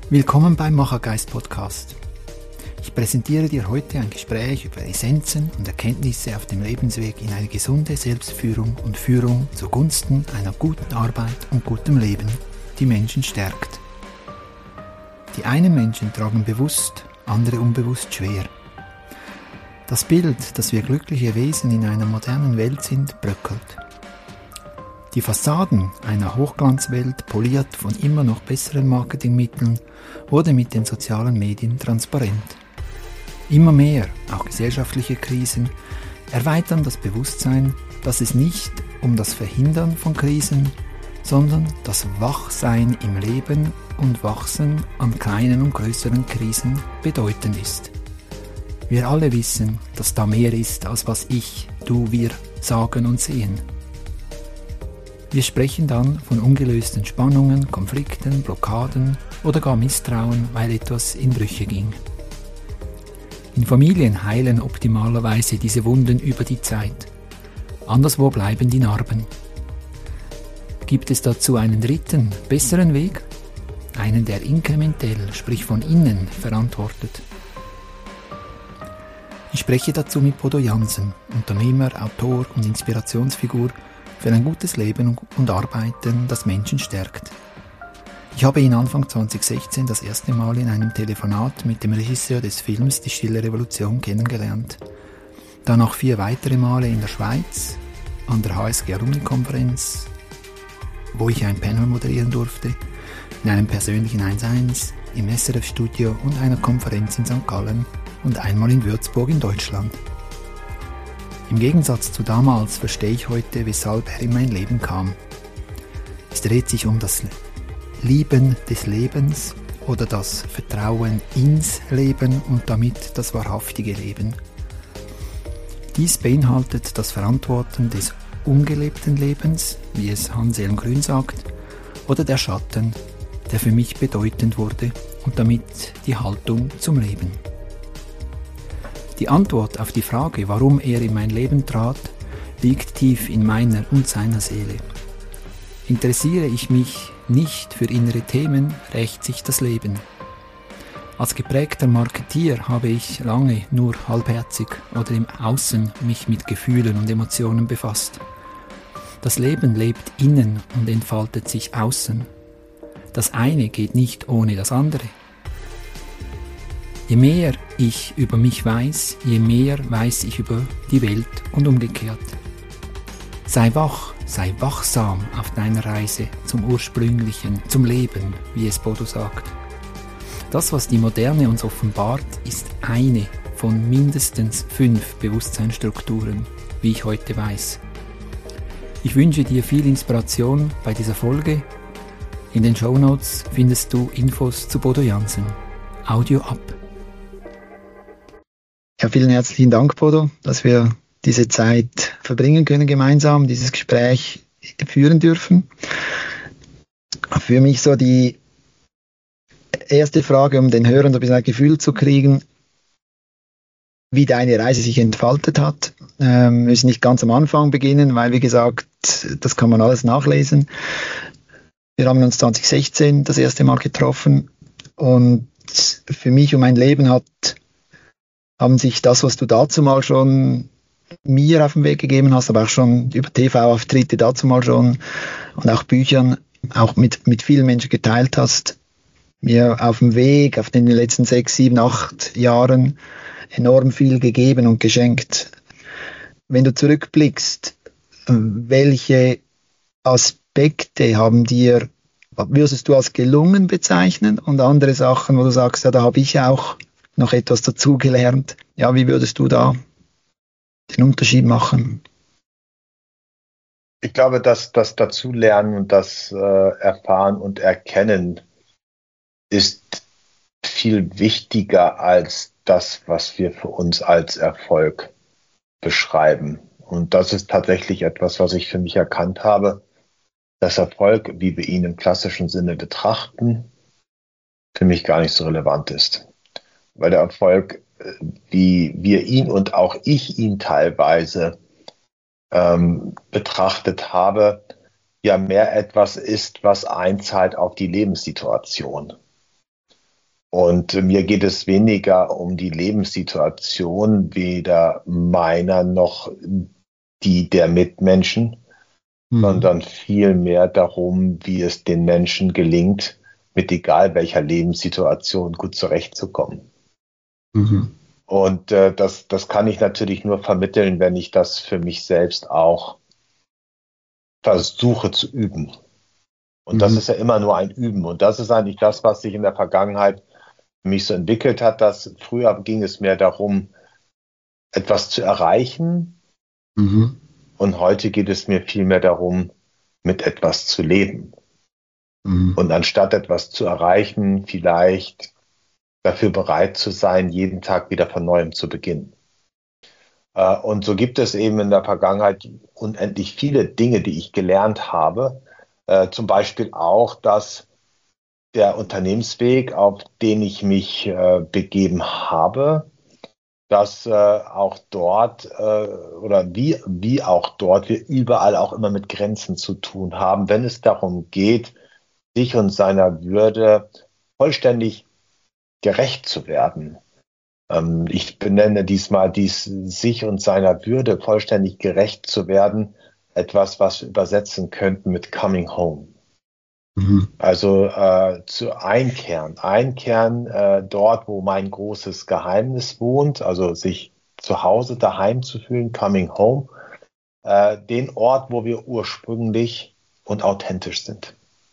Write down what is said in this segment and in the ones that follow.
Willkommen beim Machergeist Podcast. Ich präsentiere dir heute ein Gespräch über Essenzen und Erkenntnisse auf dem Lebensweg in eine gesunde Selbstführung und Führung zugunsten einer guten Arbeit und gutem Leben, die Menschen stärkt. Die einen Menschen tragen bewusst, andere unbewusst schwer. Das Bild, dass wir glückliche Wesen in einer modernen Welt sind, bröckelt. Die Fassaden einer Hochglanzwelt, poliert von immer noch besseren Marketingmitteln, wurde mit den sozialen Medien transparent. Immer mehr, auch gesellschaftliche Krisen, erweitern das Bewusstsein, dass es nicht um das Verhindern von Krisen, sondern das Wachsein im Leben und Wachsen an kleinen und größeren Krisen bedeutend ist. Wir alle wissen, dass da mehr ist, als was ich, du, wir sagen und sehen. Wir sprechen dann von ungelösten Spannungen, Konflikten, Blockaden oder gar Misstrauen, weil etwas in Brüche ging. In Familien heilen optimalerweise diese Wunden über die Zeit. Anderswo bleiben die Narben. Gibt es dazu einen dritten, besseren Weg? Einen, der inkrementell, sprich von innen, verantwortet. Ich spreche dazu mit Bodo Jansen, Unternehmer, Autor und Inspirationsfigur für ein gutes Leben und Arbeiten, das Menschen stärkt. Ich habe ihn Anfang 2016 das erste Mal in einem Telefonat mit dem Regisseur des Films Die Stille Revolution kennengelernt. Danach 4 weitere Male in der Schweiz, an der HSG Alumni-Konferenz, wo ich ein Panel moderieren durfte, in einem persönlichen 1-1, im SRF-Studio und einer Konferenz in St. Gallen und einmal in Würzburg in Deutschland. Im Gegensatz zu damals verstehe ich heute, weshalb er in mein Leben kam. Es dreht sich um das Lieben des Lebens oder das Vertrauen ins Leben und damit das wahrhaftige Leben. Dies beinhaltet das Verantworten des ungelebten Lebens, wie es Hans-Elm Grün sagt, oder der Schatten, der für mich bedeutend wurde und damit die Haltung zum Leben. Die Antwort auf die Frage, warum er in mein Leben trat, liegt tief in meiner und seiner Seele. Interessiere ich mich nicht für innere Themen, rächt sich das Leben. Als geprägter Marketier habe ich lange nur halbherzig oder im Außen mich mit Gefühlen und Emotionen befasst. Das Leben lebt innen und entfaltet sich außen. Das eine geht nicht ohne das andere. Je mehr ich über mich weiß, je mehr weiß ich über die Welt und umgekehrt. Sei wach, sei wachsam auf deiner Reise zum Ursprünglichen, zum Leben, wie es Bodo sagt. Das, was die Moderne uns offenbart, ist eine von mindestens 5 Bewusstseinsstrukturen, wie ich heute weiß. Ich wünsche dir viel Inspiration bei dieser Folge. In den Shownotes findest du Infos zu Bodo Jansen. Audio ab. Ja, vielen herzlichen Dank, Bodo, dass wir diese Zeit verbringen können gemeinsam, dieses Gespräch führen dürfen. Für mich so die erste Frage, um den Hörern ein bisschen ein Gefühl zu kriegen, wie deine Reise sich entfaltet hat. Wir müssen nicht ganz am Anfang beginnen, weil, wie gesagt, das kann man alles nachlesen. Wir haben uns 2016 das erste Mal getroffen und für mich und mein Leben haben sich das, was du dazu mal schon mir auf den Weg gegeben hast, aber auch schon über TV-Auftritte dazu mal schon und auch Büchern, auch mit vielen Menschen geteilt hast, mir auf dem Weg, auf den letzten 6, 7, 8 Jahren enorm viel gegeben und geschenkt. Wenn du zurückblickst, welche Aspekte würdest du als gelungen bezeichnen und andere Sachen, wo du sagst, ja, da habe ich auch noch etwas dazugelernt. Ja, wie würdest du da den Unterschied machen? Ich glaube, dass das Dazulernen und das Erfahren und Erkennen ist viel wichtiger als das, was wir für uns als Erfolg beschreiben. Und das ist tatsächlich etwas, was ich für mich erkannt habe, dass Erfolg, wie wir ihn im klassischen Sinne betrachten, für mich gar nicht so relevant ist. Weil der Erfolg, wie wir ihn und auch ich ihn teilweise betrachtet habe, ja mehr etwas ist, was einzahlt auf die Lebenssituation. Und mir geht es weniger um die Lebenssituation, weder meiner noch die der Mitmenschen, sondern vielmehr darum, wie es den Menschen gelingt, mit egal welcher Lebenssituation gut zurechtzukommen. Und das kann ich natürlich nur vermitteln, wenn ich das für mich selbst auch versuche zu üben. Und das ist ja immer nur ein Üben. Und das ist eigentlich das, was sich in der Vergangenheit für mich so entwickelt hat, dass früher ging es mehr darum, etwas zu erreichen. Und heute geht es mir vielmehr darum, mit etwas zu leben. Und anstatt etwas zu erreichen, vielleicht dafür bereit zu sein, jeden Tag wieder von Neuem zu beginnen. Und so gibt es eben in der Vergangenheit unendlich viele Dinge, die ich gelernt habe. Zum Beispiel auch, dass der Unternehmensweg, auf den ich mich begeben habe, dass auch dort oder wie auch dort wir überall auch immer mit Grenzen zu tun haben, wenn es darum geht, sich und seiner Würde vollständig gerecht zu werden. Ich benenne diesmal sich und seiner Würde vollständig gerecht zu werden, etwas, was wir übersetzen könnten mit coming home. Also zu einkehren dort, wo mein großes Geheimnis wohnt, also sich zu Hause daheim zu fühlen, coming home, den Ort, wo wir ursprünglich und authentisch sind.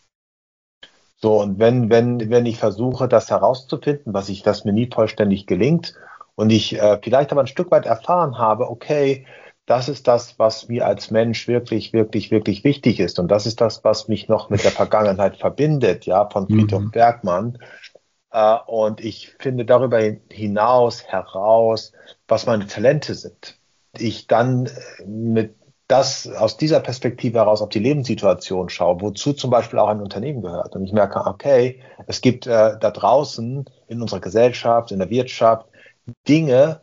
So, und wenn ich versuche, das herauszufinden, das mir nie vollständig gelingt und ich vielleicht aber ein Stück weit erfahren habe, okay, das ist das, was mir als Mensch wirklich, wirklich, wirklich wichtig ist. Und das ist das, was mich noch mit der Vergangenheit verbindet, ja, von Friedhof Bergmann. Und ich finde darüber hinaus heraus, was meine Talente sind. Ich dann aus dieser Perspektive heraus auf die Lebenssituation schaue, wozu zum Beispiel auch ein Unternehmen gehört. Und ich merke, okay, es gibt da draußen in unserer Gesellschaft, in der Wirtschaft Dinge,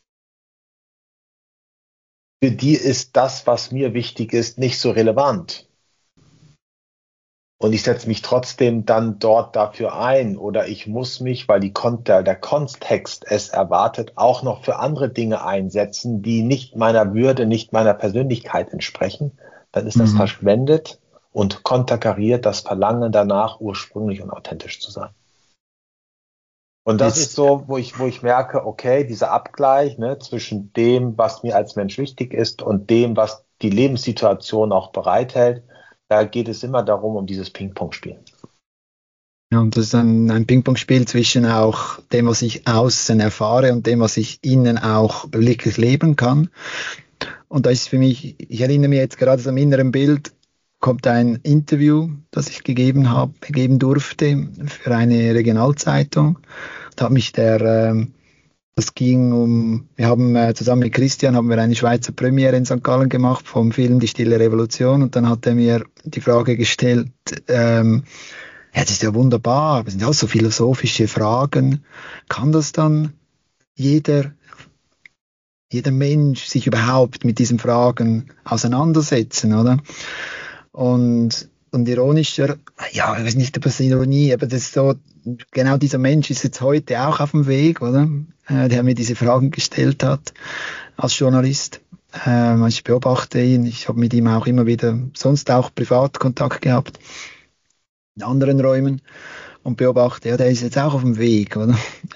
für die ist das, was mir wichtig ist, nicht so relevant. Und ich setze mich trotzdem dann dort dafür ein oder ich muss mich, weil der Kontext es erwartet, auch noch für andere Dinge einsetzen, die nicht meiner Würde, nicht meiner Persönlichkeit entsprechen. Dann ist das verschwendet und konterkariert das Verlangen danach, ursprünglich und authentisch zu sein. Und das ist so, wo ich merke, okay, dieser Abgleich zwischen dem, was mir als Mensch wichtig ist und dem, was die Lebenssituation auch bereithält, da geht es immer darum, um dieses Ping-Pong-Spiel. Ja, und das ist ein Ping-Pong-Spiel zwischen auch dem, was ich außen erfahre und dem, was ich innen auch wirklich leben kann. Und da ist für mich, ich erinnere mich jetzt gerade am inneren Bild, kommt ein Interview, das ich geben durfte für eine Regionalzeitung. Da hat mich das ging wir haben zusammen mit Christian eine Schweizer Premiere in St. Gallen gemacht vom Film Die Stille Revolution und dann hat er mir die Frage gestellt, das ist ja wunderbar, aber es sind auch so philosophische Fragen, kann das dann jeder Mensch sich überhaupt mit diesen Fragen auseinandersetzen, oder? Und ironischer, ja, ich weiß nicht, ob es Ironie, aber das ist so, genau dieser Mensch ist jetzt heute auch auf dem Weg, oder? Der mir diese Fragen gestellt hat als Journalist. Ich beobachte ihn, ich habe mit ihm auch immer wieder sonst auch privat Kontakt gehabt in anderen Räumen und beobachte, ja, der ist jetzt auch auf dem Weg, oder?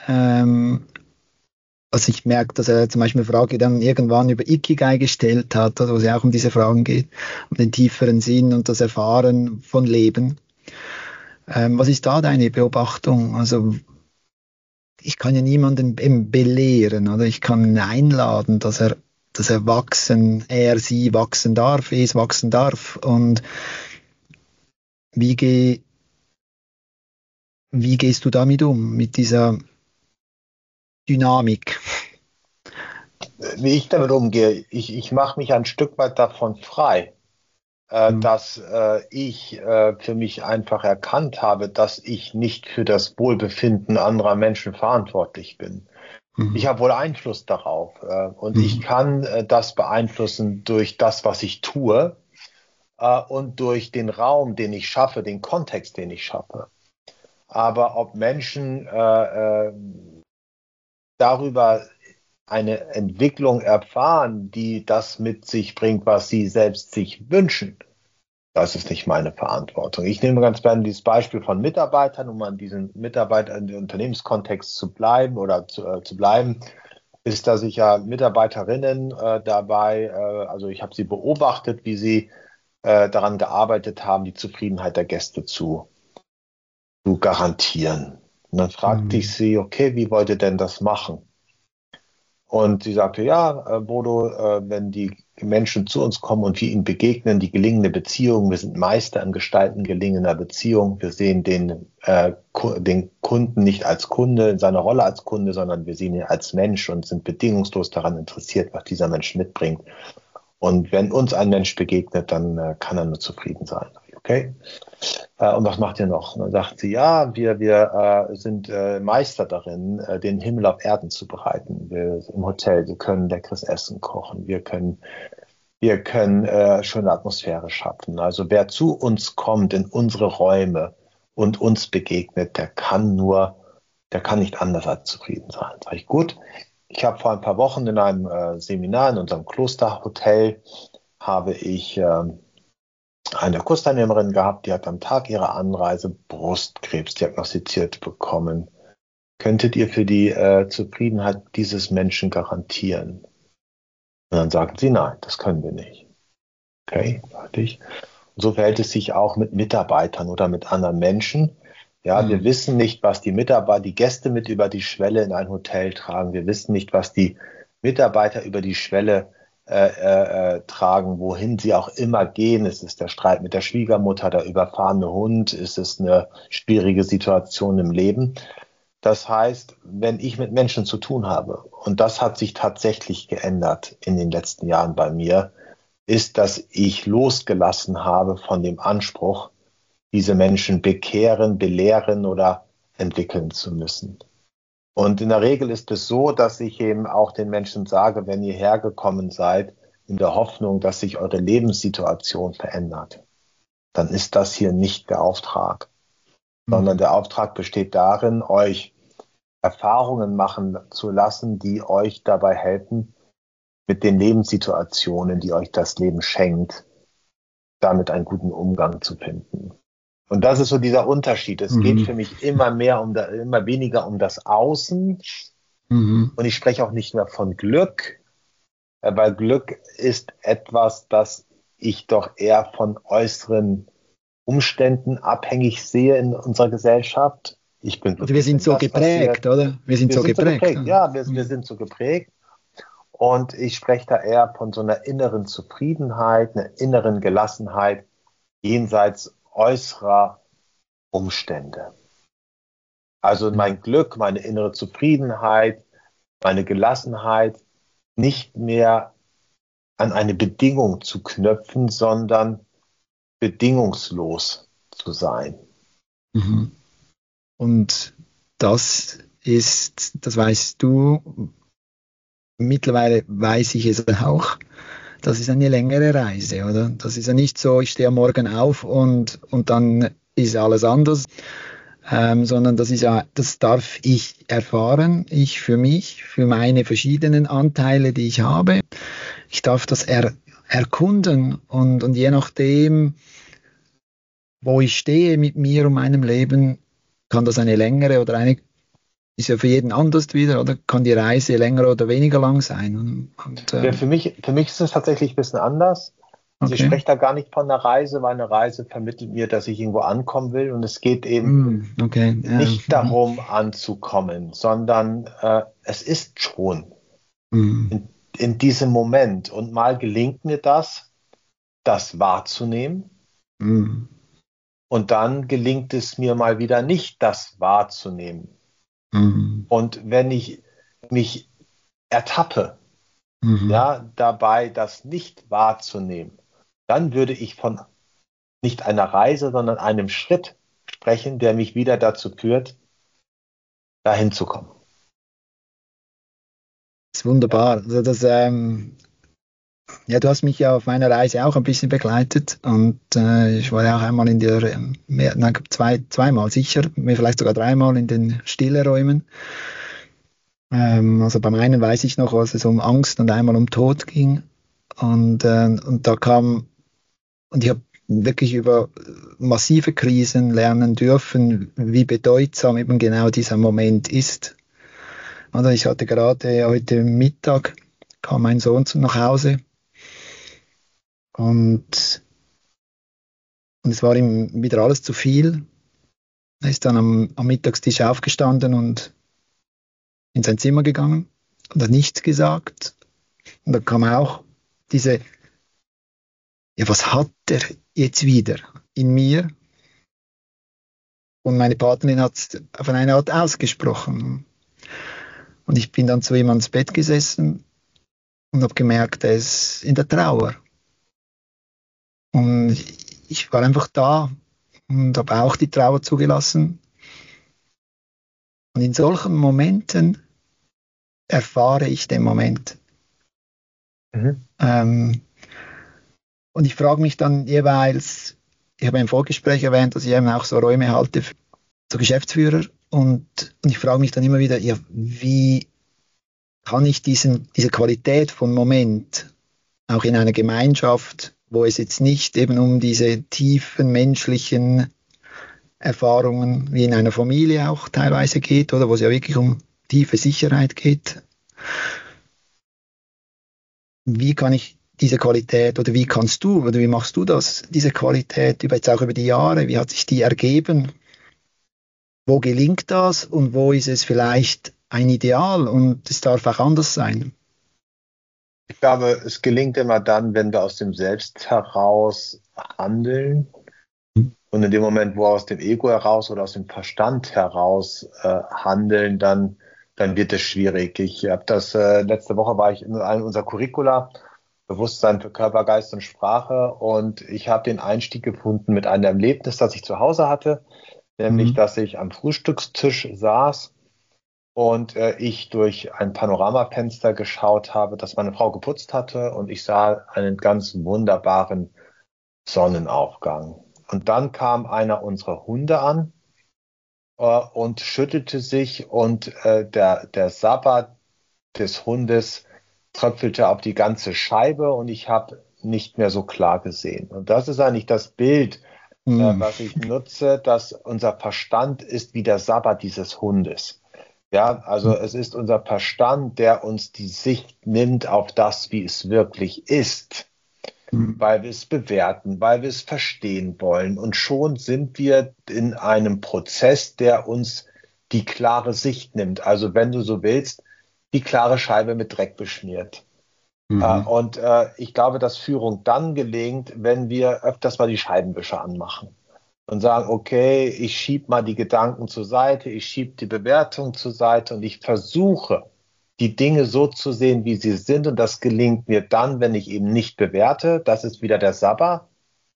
Also ich merke, dass er zum Beispiel eine Frage dann irgendwann über Ikigai gestellt hat, wo es ja auch um diese Fragen geht, um den tieferen Sinn und das Erfahren von Leben. Was ist da deine Beobachtung? Also ich kann ja niemanden eben belehren, oder ich kann ihn einladen, dass er sie wachsen darf, es wachsen darf. Und wie gehst du damit um, mit dieser Dynamik? Wie ich damit umgehe, ich mache mich ein Stück weit davon frei, dass ich für mich einfach erkannt habe, dass ich nicht für das Wohlbefinden anderer Menschen verantwortlich bin. Ich habe wohl Einfluss darauf und ich kann das beeinflussen durch das, was ich tue und durch den Raum, den ich schaffe, den Kontext, den ich schaffe. Aber ob Menschen darüber eine Entwicklung erfahren, die das mit sich bringt, was sie selbst sich wünschen, das ist nicht meine Verantwortung. Ich nehme ganz gerne dieses Beispiel von Mitarbeitern, um an diesen Mitarbeitern in den Unternehmenskontext zu bleiben oder zu bleiben, ist, dass ich ja Mitarbeiterinnen dabei, also ich habe sie beobachtet, wie sie daran gearbeitet haben, die Zufriedenheit der Gäste zu garantieren. Und dann fragte ich sie, okay, wie wollt ihr denn das machen? Und sie sagte, ja, Bodo, wenn die Menschen zu uns kommen und wir ihnen begegnen, die gelingende Beziehung, wir sind Meister im Gestalten gelingender Beziehung, wir sehen den Kunden nicht als Kunde, in seiner Rolle als Kunde, sondern wir sehen ihn als Mensch und sind bedingungslos daran interessiert, was dieser Mensch mitbringt. Und wenn uns ein Mensch begegnet, dann kann er nur zufrieden sein. Okay? Und was macht ihr noch? Und dann sagt sie, ja, wir sind Meister darin, den Himmel auf Erden zu bereiten. Wir im Hotel, wir können leckeres Essen kochen, wir können schöne Atmosphäre schaffen. Also wer zu uns kommt in unsere Räume und uns begegnet, der kann nicht anders als zufrieden sein. Sag ich, gut. Ich habe vor ein paar Wochen in einem Seminar in unserem Klosterhotel habe ich eine Kursteilnehmerin gehabt, die hat am Tag ihrer Anreise Brustkrebs diagnostiziert bekommen. Könntet ihr für die Zufriedenheit dieses Menschen garantieren? Und dann sagten sie, nein, das können wir nicht. Okay, sagte ich. Und so verhält es sich auch mit Mitarbeitern oder mit anderen Menschen. Ja, wir wissen nicht, was die Gäste mit über die Schwelle in ein Hotel tragen. Wir wissen nicht, was die Mitarbeiter über die Schwelle tragen, wohin sie auch immer gehen. Ist es der Streit mit der Schwiegermutter, der überfahrene Hund? Ist es eine schwierige Situation im Leben? Das heißt, wenn ich mit Menschen zu tun habe, und das hat sich tatsächlich geändert in den letzten Jahren bei mir, ist, dass ich losgelassen habe von dem Anspruch, diese Menschen bekehren, belehren oder entwickeln zu müssen. Und in der Regel ist es so, dass ich eben auch den Menschen sage, wenn ihr hergekommen seid, in der Hoffnung, dass sich eure Lebenssituation verändert, dann ist das hier nicht der Auftrag, sondern der Auftrag besteht darin, euch Erfahrungen machen zu lassen, die euch dabei helfen, mit den Lebenssituationen, die euch das Leben schenkt, damit einen guten Umgang zu finden. Und das ist so dieser Unterschied. Es geht für mich immer weniger um das Außen. Und ich spreche auch nicht mehr von Glück, weil Glück ist etwas, das ich doch eher von äußeren Umständen abhängig sehe in unserer Gesellschaft. Ich bin glücklich, wir sind so geprägt, oder? Wir sind so geprägt. Ja, wir sind so geprägt. Und ich spreche da eher von so einer inneren Zufriedenheit, einer inneren Gelassenheit jenseits äußerer Umstände. Also mein Glück, meine innere Zufriedenheit, meine Gelassenheit nicht mehr an eine Bedingung zu knüpfen, sondern bedingungslos zu sein. Und das weißt du, mittlerweile weiß ich es auch, das ist eine längere Reise, oder? Das ist ja nicht so, ich stehe am Morgen auf und dann ist alles anders, sondern das darf ich erfahren, ich für mich, für meine verschiedenen Anteile, die ich habe. Ich darf das erkunden und je nachdem, wo ich stehe mit mir und meinem Leben, kann das eine längere oder ist ja für jeden anders wieder, oder kann die Reise länger oder weniger lang sein? Ja, für mich ist es tatsächlich ein bisschen anders. Also ich spreche da gar nicht von einer Reise, weil eine Reise vermittelt mir, dass ich irgendwo ankommen will. Und es geht eben nicht darum, anzukommen, sondern es ist schon in diesem Moment. Und mal gelingt mir das wahrzunehmen. Und dann gelingt es mir mal wieder nicht, das wahrzunehmen. Und wenn ich mich ertappe, dabei das nicht wahrzunehmen, dann würde ich von nicht einer Reise, sondern einem Schritt sprechen, der mich wieder dazu führt, dahin zu kommen. Das ist wunderbar. Also das Ja, du hast mich ja auf meiner Reise auch ein bisschen begleitet und ich war ja auch einmal in der, zweimal sicher, mir vielleicht sogar dreimal in den Stilleräumen. Also beim einen weiß ich noch, als es um Angst und einmal um Tod ging und da kam, und ich habe wirklich über massive Krisen lernen dürfen, wie bedeutsam eben genau dieser Moment ist. Also ich hatte gerade heute Mittag, kam mein Sohn nach Hause und Und es war ihm wieder alles zu viel. Er ist dann am Mittagstisch aufgestanden und in sein Zimmer gegangen und hat nichts gesagt. Und da kam auch diese, ja, was hat er jetzt wieder in mir? Und meine Partnerin hat es auf eine Art ausgesprochen. Und ich bin dann zu ihm ans Bett gesessen und habe gemerkt, er ist in der Trauer. Und ich war einfach da und habe auch die Trauer zugelassen. Und in solchen Momenten erfahre ich den Moment. Mhm. Und ich frage mich dann jeweils, ich habe im Vorgespräch erwähnt, dass ich eben auch so Räume halte für so Geschäftsführer und ich frage mich dann immer wieder, ja, wie kann ich diese Qualität von Moment auch in einer Gemeinschaft, wo es jetzt nicht eben um diese tiefen menschlichen Erfahrungen wie in einer Familie auch teilweise geht, oder wo es ja wirklich um tiefe Sicherheit geht, wie kann ich diese Qualität oder wie kannst du oder wie machst du das, diese Qualität jetzt auch über die Jahre, wie hat sich die ergeben? Wo gelingt das und wo ist es vielleicht ein Ideal und es darf auch anders sein? Ich glaube, es gelingt immer dann, wenn wir aus dem Selbst heraus handeln. Und in dem Moment, wo wir aus dem Ego heraus oder aus dem Verstand heraus handeln, dann wird es schwierig. Ich habe das, letzte Woche war ich in einem unserer Curricula, Bewusstsein für Körper, Geist und Sprache. Und ich habe den Einstieg gefunden mit einem Erlebnis, das ich zu Hause hatte, nämlich, dass ich am Frühstückstisch saß und ich durch ein Panoramafenster geschaut habe, das meine Frau geputzt hatte und ich sah einen ganz wunderbaren Sonnenaufgang. Und dann kam einer unserer Hunde an und schüttelte sich und der Sabber des Hundes tröpfelte auf die ganze Scheibe und ich habe nicht mehr so klar gesehen. Und das ist eigentlich das Bild, was ich nutze, dass unser Verstand ist wie der Sabber dieses Hundes. Ja, also es ist unser Verstand, der uns die Sicht nimmt auf das, wie es wirklich ist, weil wir es bewerten, weil wir es verstehen wollen. Und schon sind wir in einem Prozess, der uns die klare Sicht nimmt. Also wenn du so willst, die klare Scheibe mit Dreck beschmiert. Und ich glaube, dass Führung dann gelingt, wenn wir öfters mal die Scheibenwischer anmachen und sagen, okay, ich schiebe mal die Gedanken zur Seite, ich schiebe die Bewertung zur Seite und ich versuche, die Dinge so zu sehen, wie sie sind. Und das gelingt mir dann, wenn ich eben nicht bewerte, das ist wieder der Sabber,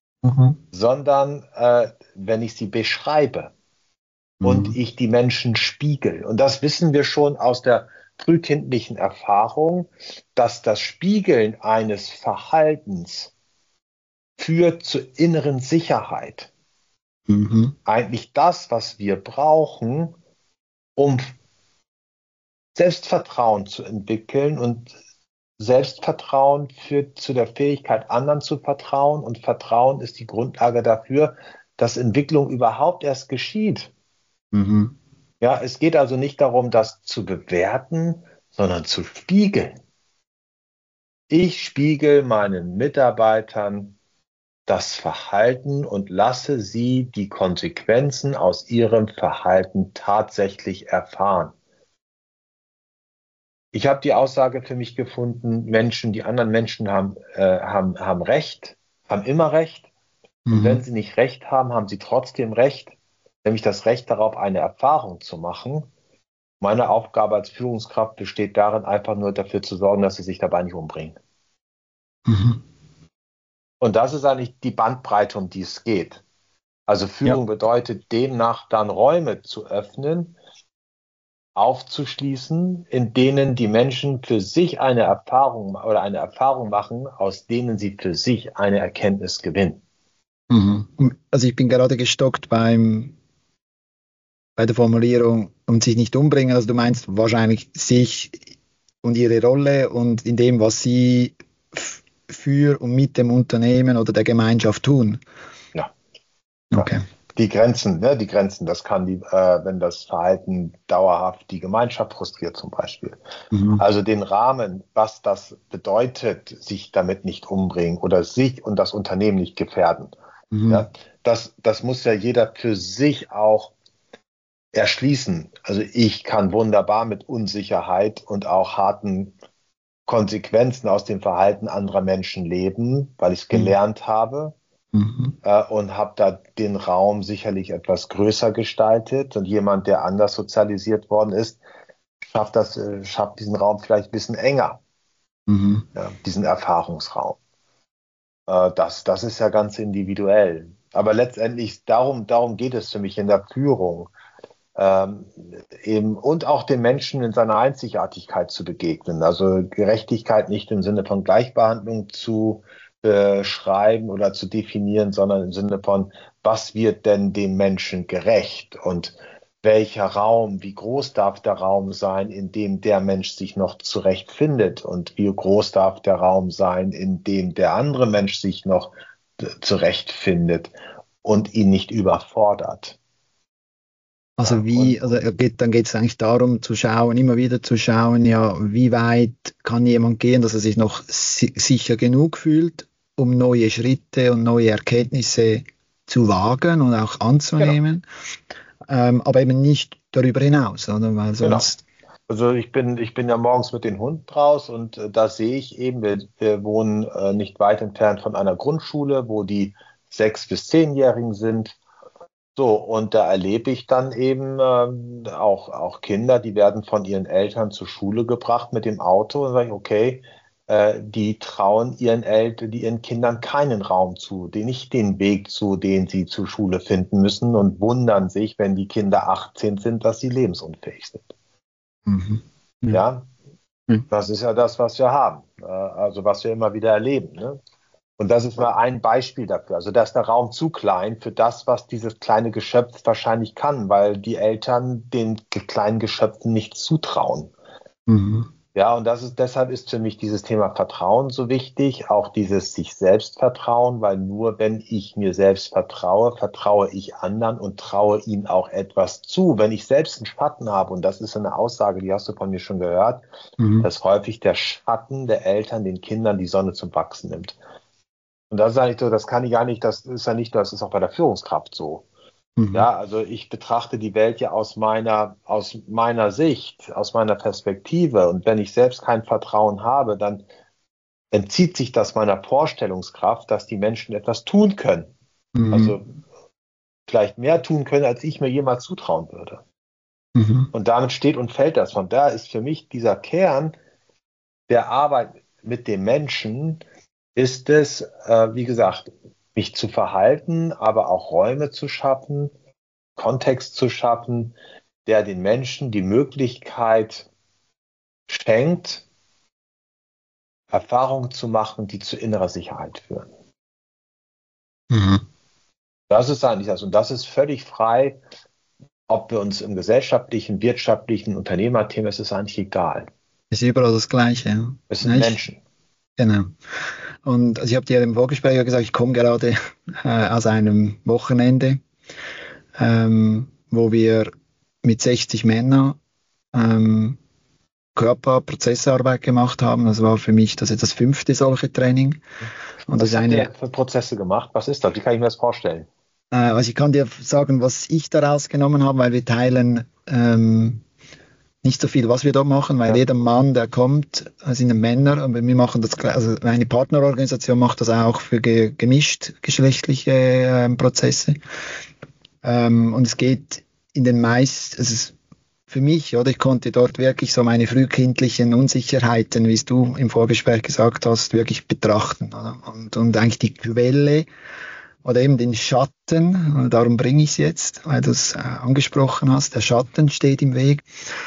sondern wenn ich sie beschreibe und ich die Menschen spiegel. Und das wissen wir schon aus der frühkindlichen Erfahrung, dass das Spiegeln eines Verhaltens führt zur inneren Sicherheit. Eigentlich das, was wir brauchen, um Selbstvertrauen zu entwickeln. Und Selbstvertrauen führt zu der Fähigkeit, anderen zu vertrauen. Und Vertrauen ist die Grundlage dafür, dass Entwicklung überhaupt erst geschieht. Ja, es geht also nicht darum, das zu bewerten, sondern zu spiegeln. Ich spiegel meinen Mitarbeitern das Verhalten und lasse sie die Konsequenzen aus ihrem Verhalten tatsächlich erfahren. Ich habe die Aussage für mich gefunden, die anderen Menschen haben Recht, haben immer Recht. Und wenn sie nicht Recht haben, haben sie trotzdem Recht, nämlich das Recht darauf, eine Erfahrung zu machen. Meine Aufgabe als Führungskraft besteht darin, einfach nur dafür zu sorgen, dass sie sich dabei nicht umbringen. Und das ist eigentlich die Bandbreite, um die es geht. Also Führung bedeutet demnach dann Räume zu öffnen, aufzuschließen, in denen die Menschen für sich eine Erfahrung machen, aus denen sie für sich eine Erkenntnis gewinnen. Also ich bin gerade gestockt bei der Formulierung und sich nicht umbringen. Also du meinst wahrscheinlich sich und ihre Rolle und in dem, was sie für und mit dem Unternehmen oder der Gemeinschaft tun. Ja. Okay. Die Grenzen, das kann wenn das Verhalten dauerhaft die Gemeinschaft frustriert zum Beispiel. Also den Rahmen, was das bedeutet, sich damit nicht umbringen oder sich und das Unternehmen nicht gefährden. Ja, das muss ja jeder für sich auch erschließen. Also ich kann wunderbar mit Unsicherheit und auch harten Konsequenzen aus dem Verhalten anderer Menschen leben, weil ich es gelernt habe und habe da den Raum sicherlich etwas größer gestaltet. Und jemand, der anders sozialisiert worden ist, schafft diesen Raum vielleicht ein bisschen enger, diesen Erfahrungsraum. Das ist ja ganz individuell. Aber letztendlich, darum geht es für mich in der Führung. Und auch dem Menschen in seiner Einzigartigkeit zu begegnen. Also Gerechtigkeit nicht im Sinne von Gleichbehandlung zu beschreiben oder zu definieren, sondern im Sinne von, was wird denn dem Menschen gerecht und welcher Raum, wie groß darf der Raum sein, in dem der Mensch sich noch zurechtfindet und wie groß darf der Raum sein, in dem der andere Mensch sich noch zurechtfindet und ihn nicht überfordert. Also dann geht es eigentlich darum zu schauen, immer wieder zu schauen, ja, wie weit kann jemand gehen, dass er sich noch sicher genug fühlt, um neue Schritte und neue Erkenntnisse zu wagen und auch anzunehmen, aber eben nicht darüber hinaus, oder? Weil sonst Also ich bin ja morgens mit den Hunden raus und da sehe ich eben, wir wohnen nicht weit entfernt von einer Grundschule, wo die 6- bis 10-Jährigen sind. So, und da erlebe ich dann eben auch Kinder, die werden von ihren Eltern zur Schule gebracht mit dem Auto und sage ich, okay, die trauen ihren Kindern keinen Raum zu, nicht den Weg zu, den sie zur Schule finden müssen und wundern sich, wenn die Kinder 18 sind, dass sie lebensunfähig sind. Ja, das ist ja das, was wir haben, also was wir immer wieder erleben, ne? Und das ist mal ein Beispiel dafür. Also da ist der Raum zu klein für das, was dieses kleine Geschöpf wahrscheinlich kann, weil die Eltern den kleinen Geschöpfen nicht zutrauen. Ja, und deshalb ist für mich dieses Thema Vertrauen so wichtig, auch dieses sich selbst vertrauen, weil nur wenn ich mir selbst vertraue, vertraue ich anderen und traue ihnen auch etwas zu. Wenn ich selbst einen Schatten habe, und das ist eine Aussage, die hast du von mir schon gehört, dass häufig der Schatten der Eltern den Kindern die Sonne zum Wachsen nimmt. Und das ist eigentlich so, das kann ich gar nicht, das ist ja nicht, das ist auch bei der Führungskraft so. Ja, also ich betrachte die Welt ja aus meiner Sicht, aus meiner Perspektive. Und wenn ich selbst kein Vertrauen habe, dann entzieht sich das meiner Vorstellungskraft, dass die Menschen etwas tun können. Also vielleicht mehr tun können, als ich mir jemals zutrauen würde. Und damit steht und fällt das. Von daher ist für mich dieser Kern der Arbeit mit dem Menschen, ist es, wie gesagt, mich zu verhalten, aber auch Räume zu schaffen, Kontext zu schaffen, der den Menschen die Möglichkeit schenkt, Erfahrungen zu machen, die zu innerer Sicherheit führen. Das ist eigentlich das. Und das ist völlig frei, ob wir uns im gesellschaftlichen, wirtschaftlichen, Unternehmerthema, es ist eigentlich egal. Es ist überall das Gleiche. Ja. Es sind Menschen. Genau. Und also ich habe dir im Vorgespräch ja gesagt, ich komme gerade aus einem Wochenende, wo wir mit 60 Männern Körperprozessarbeit gemacht haben. Das war für mich das 5. solche Training. Und was habt ihr für Prozesse gemacht? Was ist das? Wie kann ich mir das vorstellen? Also ich kann dir sagen, was ich daraus genommen habe, weil wir teilen nicht so viel, was wir da machen, weil jeder Mann, der kommt, sind Männer, und wir machen das, also meine Partnerorganisation macht das auch für gemischt geschlechtliche Prozesse. Und es geht in den also für mich, oder ich konnte dort wirklich so meine frühkindlichen Unsicherheiten, wie es du im Vorgespräch gesagt hast, wirklich betrachten. Oder? Und eigentlich die Quelle oder eben den Schatten, und darum bringe ich es jetzt, weil du es angesprochen hast, der Schatten steht im Weg.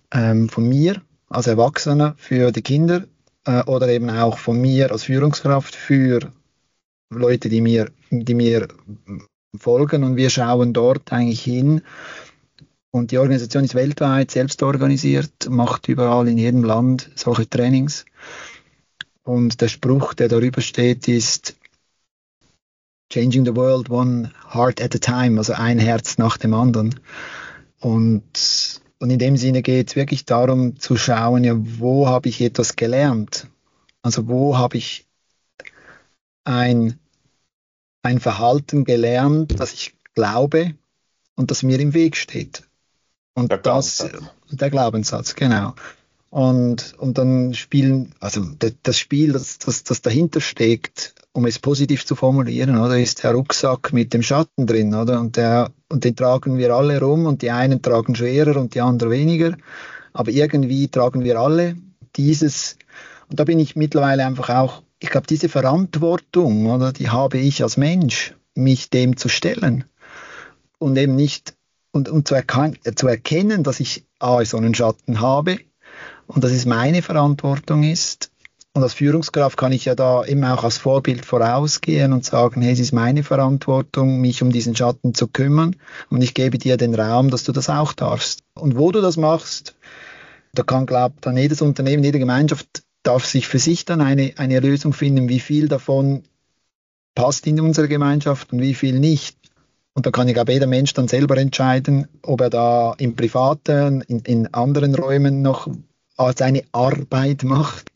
von mir als Erwachsener für die Kinder oder eben auch von mir als Führungskraft für Leute, die mir folgen, und wir schauen dort eigentlich hin. Und die Organisation ist weltweit selbst organisiert, macht überall in jedem Land solche Trainings. Und der Spruch, der darüber steht, ist Changing the world one heart at a time, also ein Herz nach dem anderen. Und in dem Sinne geht es wirklich darum zu schauen, ja, wo habe ich etwas gelernt? Also wo habe ich ein Verhalten gelernt, das ich glaube und das mir im Weg steht. Und der Glaubenssatz, genau. Und dann spielen, also das Spiel, das dahinter steckt, um es positiv zu formulieren, oder, ist der Rucksack mit dem Schatten drin, oder? Und den tragen wir alle rum, und die einen tragen schwerer und die anderen weniger. Aber irgendwie tragen wir alle dieses, und da bin ich mittlerweile einfach auch, ich glaube, diese Verantwortung, oder, die habe ich als Mensch, mich dem zu stellen. Und eben nicht, und zu erkennen, dass ich so einen Schatten habe und dass es meine Verantwortung ist. Und als Führungskraft kann ich ja da immer auch als Vorbild vorausgehen und sagen, hey, es ist meine Verantwortung, mich um diesen Schatten zu kümmern, und ich gebe dir den Raum, dass du das auch darfst. Und wo du das machst, da kann, glaube ich, dann jedes Unternehmen, jede Gemeinschaft darf sich für sich dann eine Lösung finden, wie viel davon passt in unsere Gemeinschaft und wie viel nicht. Und da kann, ich glaube, jeder Mensch dann selber entscheiden, ob er da im Privaten, in anderen Räumen noch seine Arbeit macht.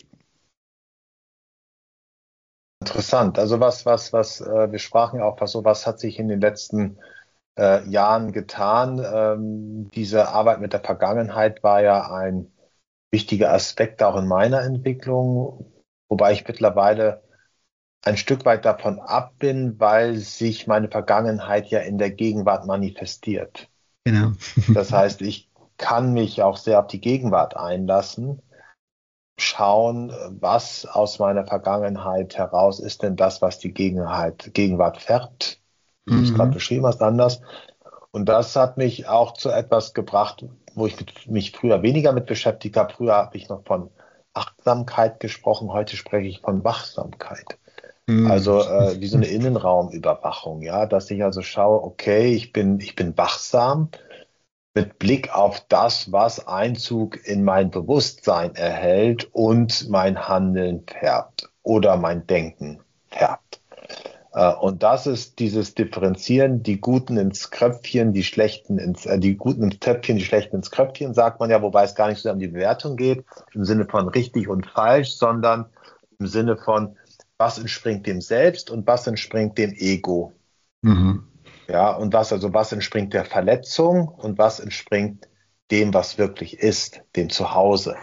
Interessant. Also wir sprachen ja auch, was hat sich in den letzten Jahren getan. Diese Arbeit mit der Vergangenheit war ja ein wichtiger Aspekt auch in meiner Entwicklung, wobei ich mittlerweile ein Stück weit davon ab bin, weil sich meine Vergangenheit ja in der Gegenwart manifestiert. Genau. Das heißt, ich kann mich auch sehr auf die Gegenwart einlassen, schauen, was aus meiner Vergangenheit heraus ist denn das, was die Gegenwart färbt, wie du es gerade beschrieben hast, anders. Und das hat mich auch zu etwas gebracht, wo ich mich früher weniger mit beschäftigt habe. Früher habe ich noch von Achtsamkeit gesprochen, heute spreche ich von Wachsamkeit. Also wie so eine Innenraumüberwachung, ja, dass ich also schaue, okay, ich bin wachsam mit Blick auf das, was Einzug in mein Bewusstsein erhält und mein Handeln färbt oder mein Denken färbt. Und das ist dieses Differenzieren, die Guten ins Kröpfchen, die Guten ins Töpfchen, die Schlechten ins Kröpfchen, sagt man ja, wobei es gar nicht so um die Bewertung geht, im Sinne von richtig und falsch, sondern im Sinne von, was entspringt dem Selbst und was entspringt dem Ego. Ja, und was entspringt der Verletzung und was entspringt dem, was wirklich ist, dem Zuhause.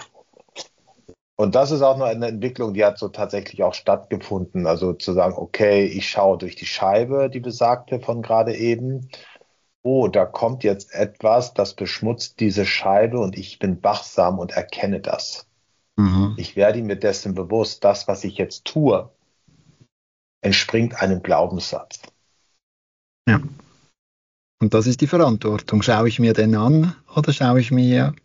Und das ist auch noch eine Entwicklung, die hat so tatsächlich auch stattgefunden. Also zu sagen, okay, ich schaue durch die Scheibe, die besagte von gerade eben. Oh, da kommt jetzt etwas, das beschmutzt diese Scheibe, und ich bin wachsam und erkenne das. Ich werde mir dessen bewusst, das, was ich jetzt tue, entspringt einem Glaubenssatz. Ja. Und das ist die Verantwortung. Schaue ich mir den an oder schaue ich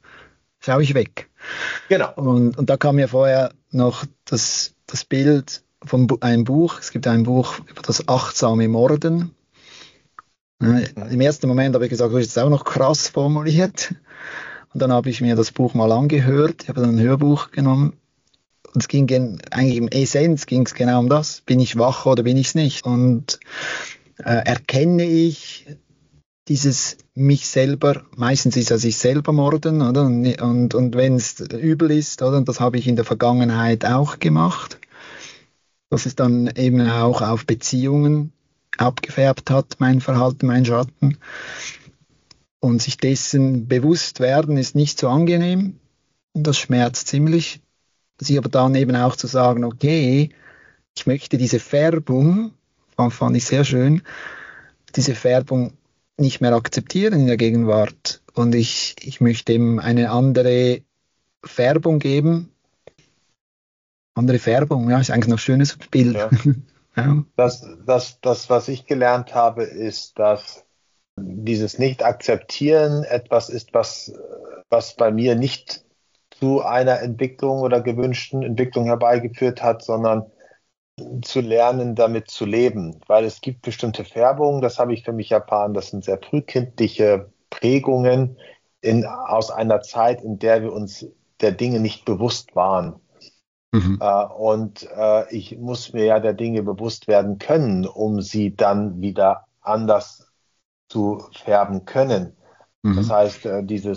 weg? Genau. Und da kam mir vorher noch das Bild von einem Buch. Es gibt ein Buch über das achtsame Morden. Im ersten Moment habe ich gesagt, das ist auch noch krass formuliert. Und dann habe ich mir das Buch mal angehört. Ich habe dann ein Hörbuch genommen. Und es ging eigentlich im Essenz ging es genau um das. Bin ich wach oder bin ich es nicht? Und erkenne ich dieses mich selber, meistens ist es sich selber morden, oder? Und wenn es übel ist, oder? Und das habe ich in der Vergangenheit auch gemacht, dass es dann eben auch auf Beziehungen abgefärbt hat, mein Verhalten, mein Schatten. Und sich dessen bewusst werden ist nicht so angenehm, und das schmerzt ziemlich. Sich aber dann eben auch zu sagen, okay, ich möchte diese Färbung, fand ich sehr schön, diese Färbung nicht mehr akzeptieren in der Gegenwart, und ich möchte ihm eine andere Färbung geben. Andere Färbung, ja, ist eigentlich noch ein schönes Bild. Ja. Ja. Das, was ich gelernt habe, ist, dass dieses Nicht-Akzeptieren etwas ist, was bei mir nicht zu einer Entwicklung oder gewünschten Entwicklung herbeigeführt hat, sondern zu lernen, damit zu leben. Weil es gibt bestimmte Färbungen, das habe ich für mich erfahren, das sind sehr frühkindliche Prägungen aus einer Zeit, in der wir uns der Dinge nicht bewusst waren. Und ich muss mir ja der Dinge bewusst werden können, um sie dann wieder anders zu färben können. Das heißt,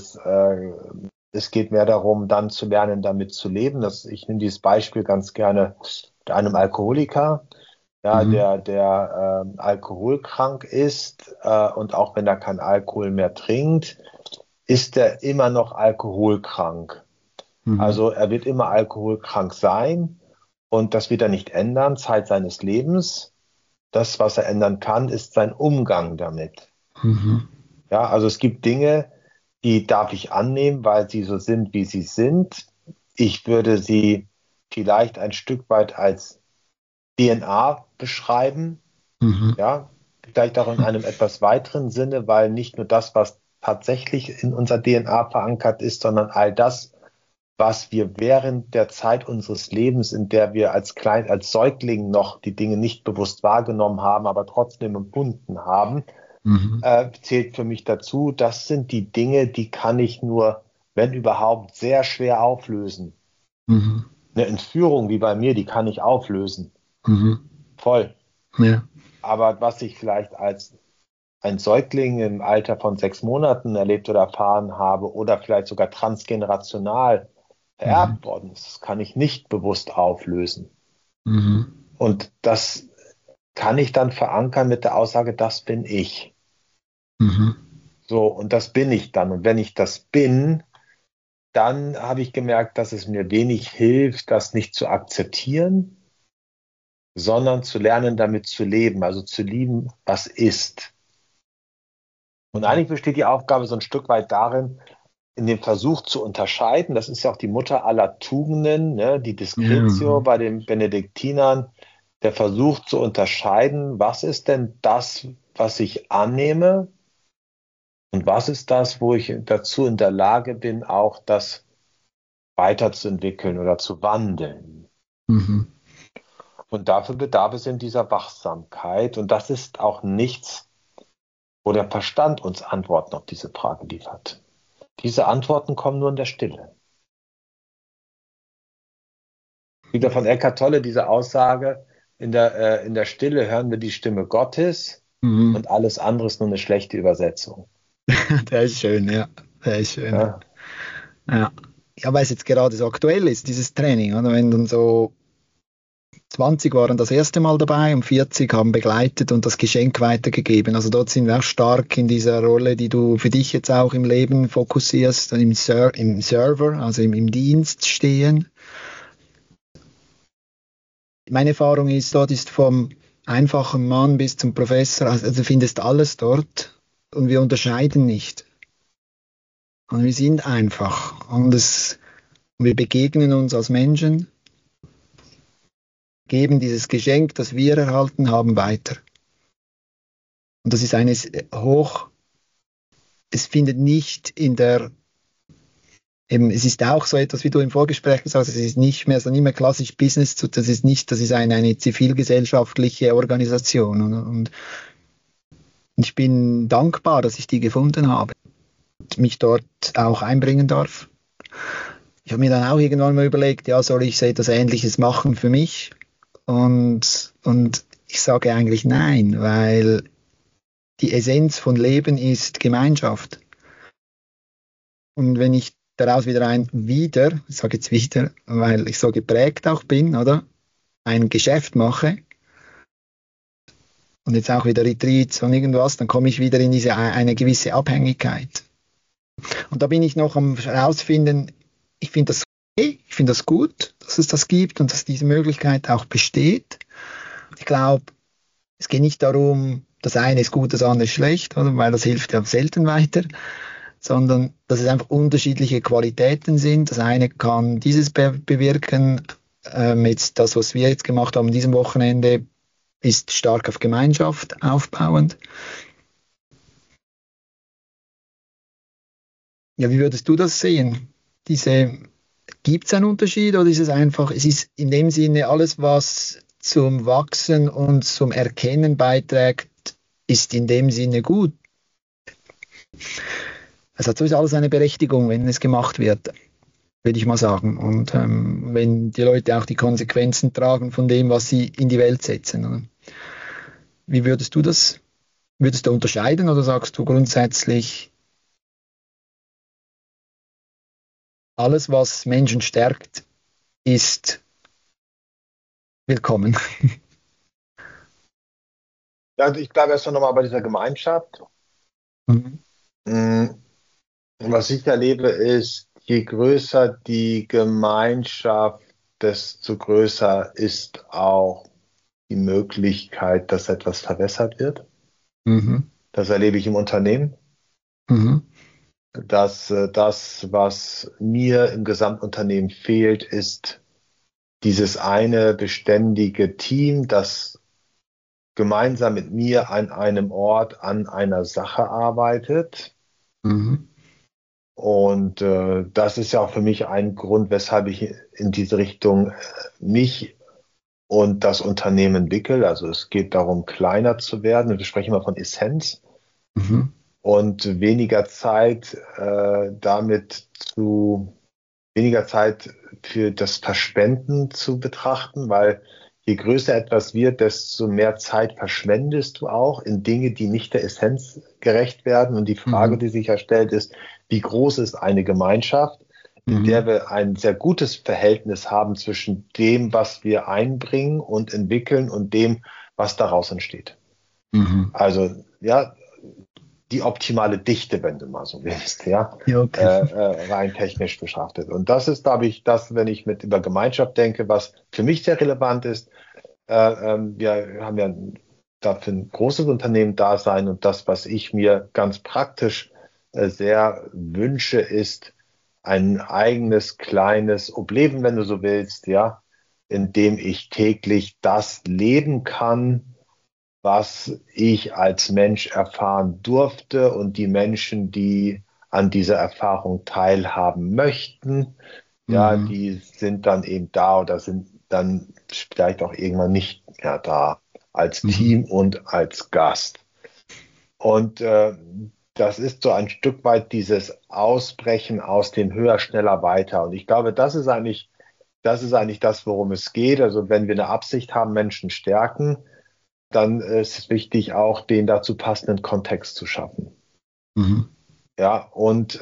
es geht mehr darum, dann zu lernen, damit zu leben. Ich nehme dieses Beispiel ganz gerne mit einem Alkoholiker, ja, der alkoholkrank ist und auch wenn er kein Alkohol mehr trinkt, ist er immer noch alkoholkrank. Also er wird immer alkoholkrank sein und das wird er nicht ändern, Zeit seines Lebens. Das, was er ändern kann, ist sein Umgang damit. Ja, also es gibt Dinge, die darf ich annehmen, weil sie so sind, wie sie sind. Ich würde sie vielleicht ein Stück weit als DNA beschreiben, ja, vielleicht auch in einem etwas weiteren Sinne, weil nicht nur das, was tatsächlich in unserer DNA verankert ist, sondern all das, was wir während der Zeit unseres Lebens, in der wir als Säugling noch die Dinge nicht bewusst wahrgenommen haben, aber trotzdem empfunden haben, zählt für mich dazu. Das sind die Dinge, die kann ich nur, wenn überhaupt, sehr schwer auflösen. Eine Entführung wie bei mir, die kann ich auflösen. Voll. Ja. Aber was ich vielleicht als ein Säugling im Alter von 6 Monaten erlebt oder erfahren habe oder vielleicht sogar transgenerational vererbt worden ist, das kann ich nicht bewusst auflösen. Und das kann ich dann verankern mit der Aussage, das bin ich. So, und das bin ich dann. Und wenn ich das bin, dann habe ich gemerkt, dass es mir wenig hilft, das nicht zu akzeptieren, sondern zu lernen, damit zu leben, also zu lieben, was ist. Und eigentlich besteht die Aufgabe so ein Stück weit darin, in dem Versuch zu unterscheiden, das ist ja auch die Mutter aller Tugenden, ne, die Discretio bei den Benediktinern, der Versuch zu unterscheiden, was ist denn das, was ich annehme und was ist das, wo ich dazu in der Lage bin, auch das weiterzuentwickeln oder zu wandeln. Und dafür bedarf es in dieser Wachsamkeit und das ist auch nichts, wo der Verstand uns Antworten auf diese Frage liefert. Diese Antworten kommen nur in der Stille. Wieder von Eckhart Tolle diese Aussage, in der Stille hören wir die Stimme Gottes und alles andere ist nur eine schlechte Übersetzung. Der ist schön, ja. Der ist schön. Ja. Ja, weil es jetzt gerade so aktuell ist, dieses Training, oder? Wenn dann so 20 waren das erste Mal dabei und 40 haben begleitet und das Geschenk weitergegeben. Also dort sind wir auch stark in dieser Rolle, die du für dich jetzt auch im Leben fokussierst, im Server, also im Dienst stehen. Meine Erfahrung ist, dort ist vom einfachen Mann bis zum Professor, also du findest alles dort und wir unterscheiden nicht. Und wir sind einfach und wir begegnen uns als Menschen, geben dieses Geschenk, das wir erhalten haben, weiter. Und das ist es findet nicht es ist auch so etwas, wie du im Vorgespräch gesagt hast, es ist nicht mehr klassisch Business, das ist eine zivilgesellschaftliche Organisation. Und ich bin dankbar, dass ich die gefunden habe und mich dort auch einbringen darf. Ich habe mir dann auch irgendwann mal überlegt, ja, soll ich so etwas Ähnliches machen für mich? Und ich sage eigentlich nein, weil die Essenz von Leben ist Gemeinschaft. Und wenn ich daraus ich sage jetzt wieder, weil ich so geprägt auch bin, oder? Ein Geschäft mache und jetzt auch wieder Retreats und irgendwas, dann komme ich wieder in eine gewisse Abhängigkeit. Und da bin ich noch am herausfinden, ich finde das okay, ich finde das gut, dass es das gibt und dass diese Möglichkeit auch besteht. Ich glaube, es geht nicht darum, das eine ist gut, das andere ist schlecht, oder? Weil das hilft ja selten weiter, sondern dass es einfach unterschiedliche Qualitäten sind. Das eine kann dieses bewirken, jetzt das, was wir jetzt gemacht haben an diesem Wochenende, ist stark auf Gemeinschaft aufbauend. Ja, wie würdest du das sehen? Gibt es einen Unterschied oder ist es einfach, es ist in dem Sinne alles, was zum Wachsen und zum Erkennen beiträgt, ist in dem Sinne gut? Es hat sowieso alles eine Berechtigung, wenn es gemacht wird, würde ich mal sagen. Und wenn die Leute auch die Konsequenzen tragen von dem, was sie in die Welt setzen. Oder? Wie würdest du das? Würdest du unterscheiden oder sagst du grundsätzlich, alles, was Menschen stärkt, ist willkommen? Ja, ich bleibe erst noch mal bei dieser Gemeinschaft. Mhm. Mm, Was ich erlebe, ist, je größer die Gemeinschaft, desto größer ist auch die Möglichkeit, dass etwas verbessert wird. Mhm. Das erlebe ich im Unternehmen, Mhm. dass das, was mir im Gesamtunternehmen fehlt, ist dieses eine beständige Team, das gemeinsam mit mir an einem Ort, an einer Sache arbeitet. Mhm. Und das ist ja auch für mich ein Grund, weshalb ich in diese Richtung mich und das Unternehmen entwickle. Also es geht darum, kleiner zu werden. Wir sprechen immer von Essenz Mhm. und weniger Zeit für das Verschwenden zu betrachten, weil je größer etwas wird, desto mehr Zeit verschwendest du auch in Dinge, die nicht der Essenz gerecht werden. Und die Frage, Mhm. die sich ja stellt, ist, wie groß ist eine Gemeinschaft, in der Mhm. wir ein sehr gutes Verhältnis haben zwischen dem, was wir einbringen und entwickeln und dem, was daraus entsteht. Mhm. Also, ja, die optimale Dichte, wenn du mal so willst, ja, Ja, okay. rein technisch betrachtet. Und das ist, glaube ich, das, wenn ich über Gemeinschaft denke, was für mich sehr relevant ist. Wir haben ja dafür ein großes Unternehmen da sein und das, was ich mir ganz praktisch sehr wünsche, ist ein eigenes kleines Obleben, wenn du so willst, ja, in dem ich täglich das leben kann, was ich als Mensch erfahren durfte und die Menschen, die an dieser Erfahrung teilhaben möchten, ja, Mhm. die sind dann eben da oder sind dann vielleicht auch irgendwann nicht mehr da als Mhm. Team und als Gast. Und das ist so ein Stück weit dieses Ausbrechen aus dem Höher, schneller, weiter. Und ich glaube, das ist eigentlich das, worum es geht. Also wenn wir eine Absicht haben, Menschen stärken, dann ist es wichtig, auch den dazu passenden Kontext zu schaffen. Mhm. Ja, und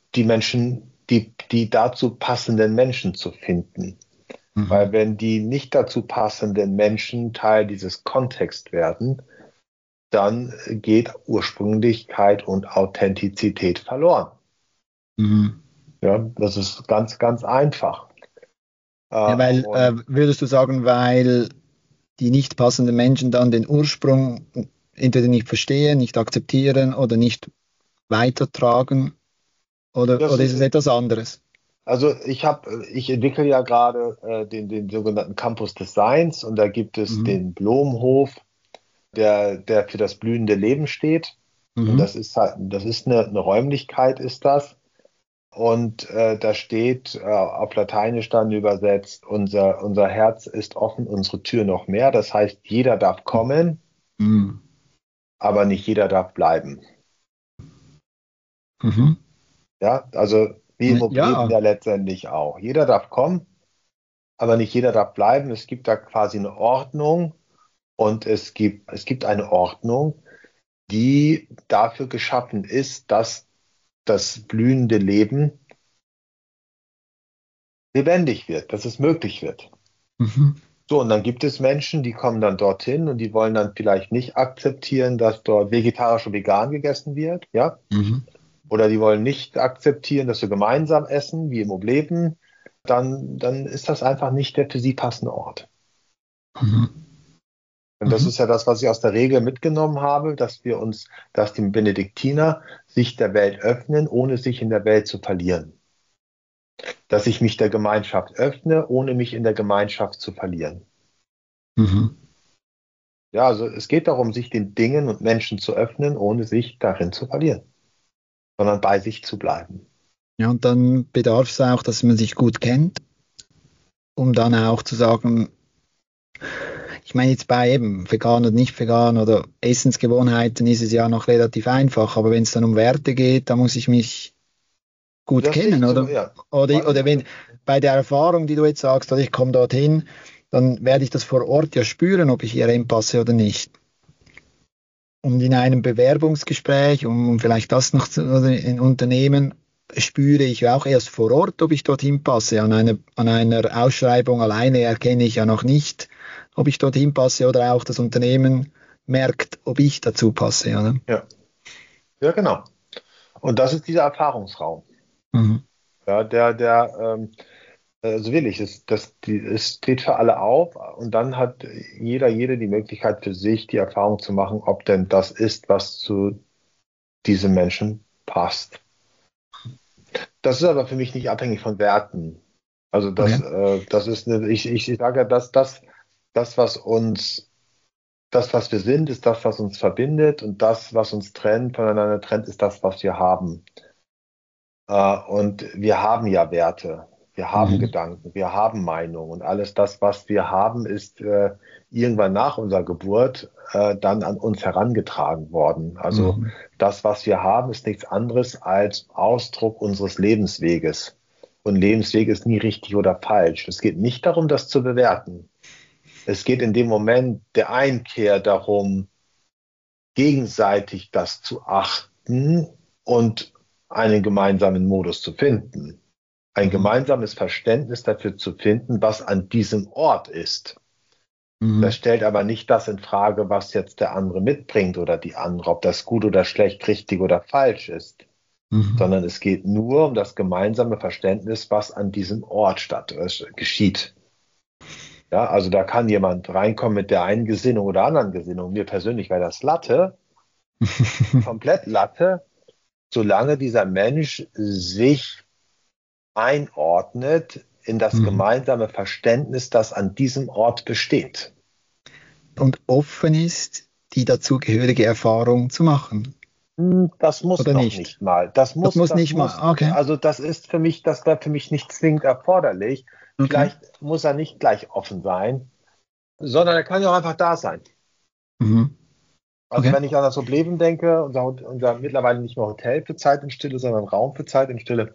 die dazu passenden Menschen zu finden. Mhm. Weil wenn die nicht dazu passenden Menschen Teil dieses Kontexts werden, dann geht Ursprünglichkeit und Authentizität verloren. Mhm. Ja, das ist ganz, ganz einfach. Ja, weil, Und würdest du sagen, weil die nicht passenden Menschen dann den Ursprung entweder nicht verstehen, nicht akzeptieren oder nicht weitertragen das oder ist ist, es etwas anderes? also ich entwickle ja gerade den sogenannten Campus Designs und da gibt es Mhm. den Blomhof, der für das blühende Leben steht. Und Mhm. das ist halt, das ist eine Räumlichkeit, ist das. Und da steht auf Lateinisch dann übersetzt, unser Herz ist offen, unsere Tür noch mehr. Das heißt, jeder darf kommen, Mhm. aber nicht jeder darf bleiben. Mhm. Ja, also wie im Leben Ja. ja letztendlich auch. Jeder darf kommen, aber nicht jeder darf bleiben. Es gibt da quasi eine Ordnung und es gibt eine Ordnung, die dafür geschaffen ist, dass das blühende Leben lebendig wird, dass es möglich wird. Mhm. So, und dann gibt es Menschen, die kommen dann dorthin und die wollen dann vielleicht nicht akzeptieren, dass dort vegetarisch und vegan gegessen wird, ja? Mhm. Oder die wollen nicht akzeptieren, dass wir gemeinsam essen, wie im Obleben. Dann ist das einfach nicht der für sie passende Ort. Mhm. Und das Mhm. ist ja das, was ich aus der Regel mitgenommen habe, dass die Benediktiner sich der Welt öffnen, ohne sich in der Welt zu verlieren. Dass ich mich der Gemeinschaft öffne, ohne mich in der Gemeinschaft zu verlieren. Mhm. Ja, also es geht darum, sich den Dingen und Menschen zu öffnen, ohne sich darin zu verlieren, sondern bei sich zu bleiben. Ja, und dann bedarf es auch, dass man sich gut kennt, um dann auch zu sagen, ich meine jetzt bei eben vegan oder nicht vegan oder Essensgewohnheiten ist es ja noch relativ einfach, aber wenn es dann um Werte geht, da muss ich mich gut Das sehe kennen, ich oder? ja. Oder wenn bei der Erfahrung, die du jetzt sagst, oder ich komme dorthin, dann werde ich das vor Ort ja spüren, ob ich hier reinpasse oder nicht. Und in einem Bewerbungsgespräch, um vielleicht das noch zu, oder in Unternehmen, spüre ich auch erst vor Ort, ob ich dorthin passe. An einer Ausschreibung alleine erkenne ich ja noch nicht, ob ich dorthin passe oder auch das Unternehmen merkt, ob ich dazu passe, oder? Ja, ja, genau. Und das ist dieser Erfahrungsraum. Mhm. Ja, also wirklich, es steht für alle auf und dann hat jede die Möglichkeit für sich, die Erfahrung zu machen, ob denn das ist, was zu diesem Menschen passt. Das ist aber für mich nicht abhängig von Werten. Also Okay. das ist ich sage ja, das, was wir sind, ist das, was uns verbindet und das, was uns voneinander trennt, ist das, was wir haben. Und wir haben ja Werte, wir haben Mhm. Gedanken, wir haben Meinungen und alles das, was wir haben, ist irgendwann nach unserer Geburt dann an uns herangetragen worden. Also Mhm. das, was wir haben, ist nichts anderes als Ausdruck unseres Lebensweges. Und Lebensweg ist nie richtig oder falsch. Es geht nicht darum, das zu bewerten. Es geht in dem Moment der Einkehr darum, gegenseitig das zu achten und einen gemeinsamen Modus zu finden. Ein Mhm. gemeinsames Verständnis dafür zu finden, was an diesem Ort ist. Das Mhm. stellt aber nicht das in Frage, was jetzt der andere mitbringt oder die andere, ob das gut oder schlecht, richtig oder falsch ist, Mhm. sondern es geht nur um das gemeinsame Verständnis, was an diesem Ort geschieht. Ja, also da kann jemand reinkommen mit der einen Gesinnung oder anderen Gesinnung. Mir persönlich wäre das Latte, komplett Latte, solange dieser Mensch sich einordnet in das Mhm. gemeinsame Verständnis, das an diesem Ort besteht. Und offen ist, die dazugehörige Erfahrung zu machen, Das muss oder noch nicht? nicht mal. Das muss nicht mal. Okay. Also das wäre für mich nicht zwingend erforderlich. Okay. Vielleicht muss er nicht gleich offen sein, sondern er kann ja auch einfach da sein. Mhm. Also Okay. wenn ich an das Problem denke, unser mittlerweile nicht mehr Hotel für Zeit und Stille, sondern Raum für Zeit und Stille,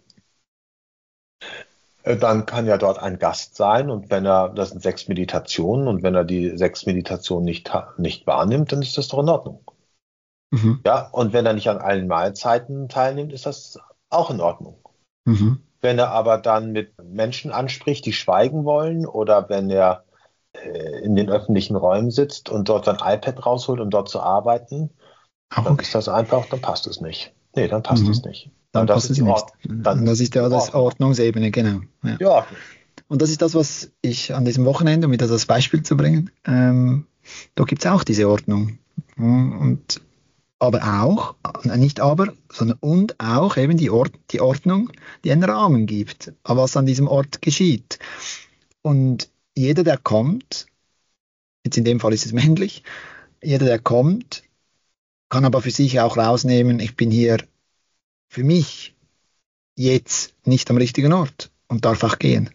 dann kann ja dort ein Gast sein und das sind 6 Meditationen und wenn er die 6 Meditationen nicht wahrnimmt, dann ist das doch in Ordnung. Mhm. Ja, und wenn er nicht an allen Mahlzeiten teilnimmt, ist das auch in Ordnung. Mhm. Wenn er aber dann mit Menschen anspricht, die schweigen wollen oder wenn er in den öffentlichen Räumen sitzt und dort sein iPad rausholt, um dort zu arbeiten, Auch dann ist okay. das einfach, dann passt es nicht. Nee, dann passt es Mhm. nicht. Dann passt es nicht. Dann Und das ist ist es die ja das Ordnung. Ordnungsebene, genau. Ja. Die Ordnung. Und das ist das, was ich an diesem Wochenende, um wieder das Beispiel zu bringen, da gibt es auch diese Ordnung. Und aber auch, nicht aber, sondern und auch eben die Ordnung, die einen Rahmen gibt, was an diesem Ort geschieht. Und jeder, der kommt, jetzt in dem Fall ist es männlich, jeder, der kommt, kann aber für sich auch rausnehmen, ich bin hier für mich jetzt nicht am richtigen Ort und darf auch gehen.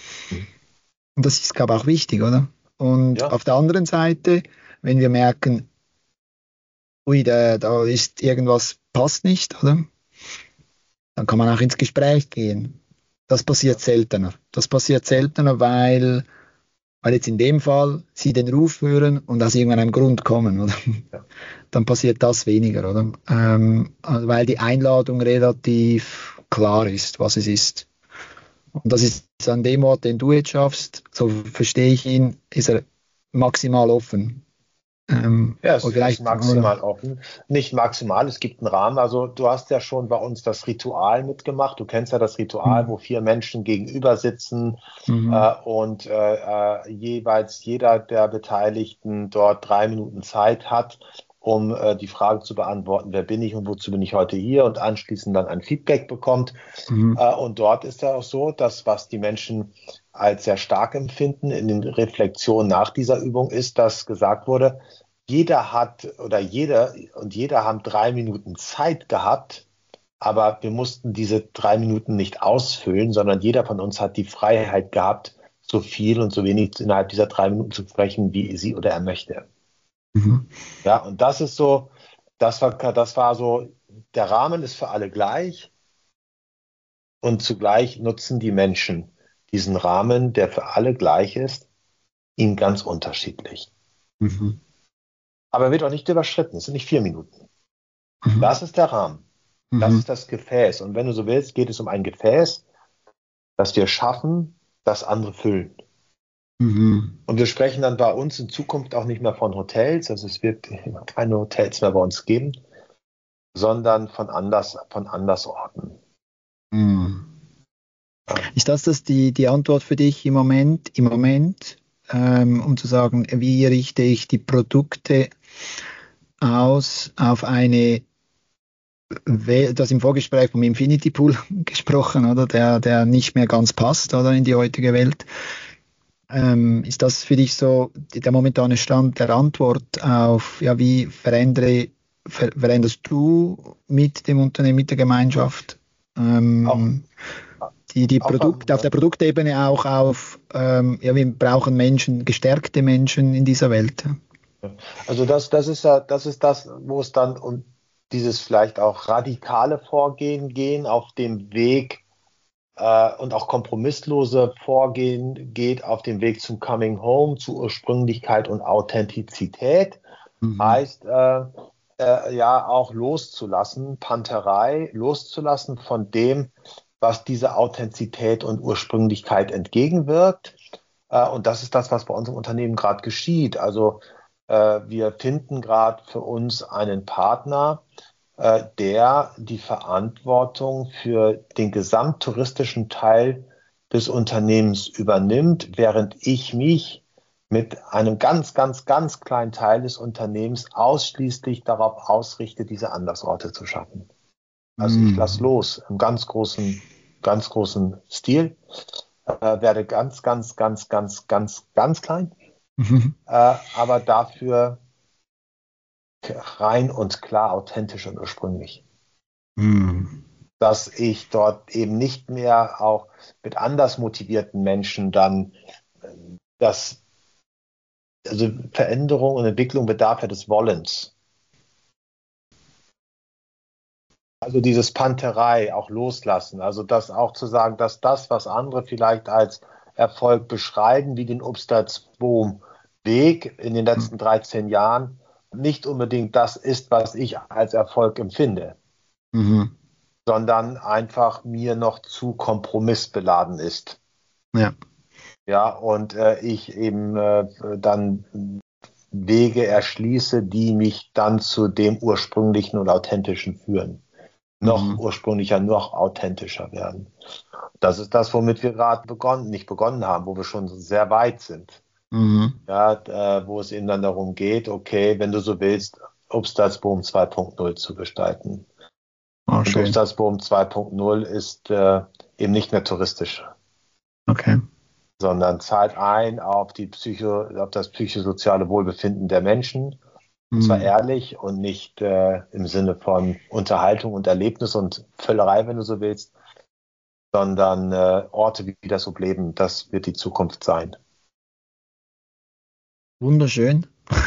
Und das ist, glaube ich, auch wichtig, oder? Und Ja, auf der anderen Seite, wenn wir merken, ui, da ist irgendwas passt nicht, oder? Dann kann man auch ins Gespräch gehen. Das passiert ja, seltener. Das passiert seltener, weil jetzt in dem Fall sie den Ruf hören und aus irgendeinem Grund kommen, oder? ja. Dann passiert das weniger, oder? Also weil die Einladung relativ klar ist, was es ist. Und das ist an dem Ort, den du jetzt schaffst, so verstehe ich ihn, ist er maximal offen. Ja, Oder es ist vielleicht, oder? maximal offen. Nicht maximal, es gibt einen Rahmen. Also du hast ja schon bei uns das Ritual mitgemacht. Du kennst ja das Ritual, Mhm. wo 4 Menschen gegenüber sitzen Mhm. und jeweils jeder der Beteiligten dort 3 Minuten Zeit hat, um die Frage zu beantworten, wer bin ich und wozu bin ich heute hier und anschließend dann ein Feedback bekommt. Mhm. Und dort ist ja auch so, dass was die Menschen als sehr stark empfinden in den Reflexionen nach dieser Übung ist, dass gesagt wurde, jeder hat oder jeder und jeder haben 3 Minuten Zeit gehabt, aber wir mussten diese 3 Minuten nicht ausfüllen, sondern jeder von uns hat die Freiheit gehabt, so viel und so wenig innerhalb dieser 3 Minuten zu sprechen, wie sie oder er möchte. Ja, und das ist so, das war so, der Rahmen ist für alle gleich und zugleich nutzen die Menschen diesen Rahmen, der für alle gleich ist, ihn ganz unterschiedlich. Aber er wird auch nicht überschritten, es sind nicht 4 Minuten. Das ist der Rahmen, das ist das Gefäß. Und wenn du so willst, geht es um ein Gefäß, das wir schaffen, das andere füllen. Und wir sprechen dann bei uns in Zukunft auch nicht mehr von Hotels, also es wird keine Hotels mehr bei uns geben, sondern von Andersorten. Ist das die Antwort für dich im Moment, um zu sagen, wie richte ich die Produkte aus auf eine, du hast im Vorgespräch vom Infinity Pool gesprochen, oder, der nicht mehr ganz passt, oder, in die heutige Welt. Ist das für dich so der momentane Stand der Antwort auf, ja, wie veränderst du mit dem Unternehmen, mit der Gemeinschaft die Produkte, auf der Produktebene auch auf, ja, wir brauchen Menschen, gestärkte Menschen in dieser Welt. Also das ist das, wo es dann um dieses vielleicht auch radikale Vorgehen gehen, auf dem Weg und auch kompromisslose Vorgehen geht, auf dem Weg zum Coming Home, zu Ursprünglichkeit und Authentizität. Heißt, ja, auch loszulassen, Panterei, loszulassen von dem, was dieser Authentizität und Ursprünglichkeit entgegenwirkt. Und das ist das, was bei uns im Unternehmen gerade geschieht. Also wir finden gerade für uns einen Partner, der die Verantwortung für den gesamttouristischen Teil des Unternehmens übernimmt, während ich mich mit einem ganz, ganz, ganz kleinen Teil des Unternehmens ausschließlich darauf ausrichte, diese Andersorte zu schaffen. Also ich lasse los im ganz großen Stil, werde ganz, ganz, ganz, ganz, ganz, ganz klein, aber dafür rein und klar, authentisch und ursprünglich. Dass ich dort eben nicht mehr auch mit anders motivierten Menschen dann also Veränderung und Entwicklung bedarf ja des Wollens. Also dieses Panterei auch loslassen, also das auch zu sagen, dass das, was andere vielleicht als Erfolg beschreiben, wie den Obstalsboom-Weg in den letzten 13 Jahren, nicht unbedingt das ist, was ich als Erfolg empfinde, sondern einfach mir noch zu kompromissbeladen ist. Ja. Ja, und ich eben dann Wege erschließe, die mich dann zu dem Ursprünglichen und Authentischen führen. Noch ursprünglicher, noch authentischer werden. Das ist das, womit wir gerade nicht begonnen haben, wo wir schon sehr weit sind. Ja, wo es eben dann darum geht, okay, wenn du so willst, Obstalsboom 2.0 zu gestalten. Und Obstalsboom 2.0 ist eben nicht mehr touristisch. Okay. Sondern zahlt ein auf das psychosoziale Wohlbefinden der Menschen. Und zwar ehrlich und nicht im Sinne von Unterhaltung und Erlebnis und Völlerei, wenn du so willst, sondern Orte wie das Obleben, das wird die Zukunft sein. Wunderschön.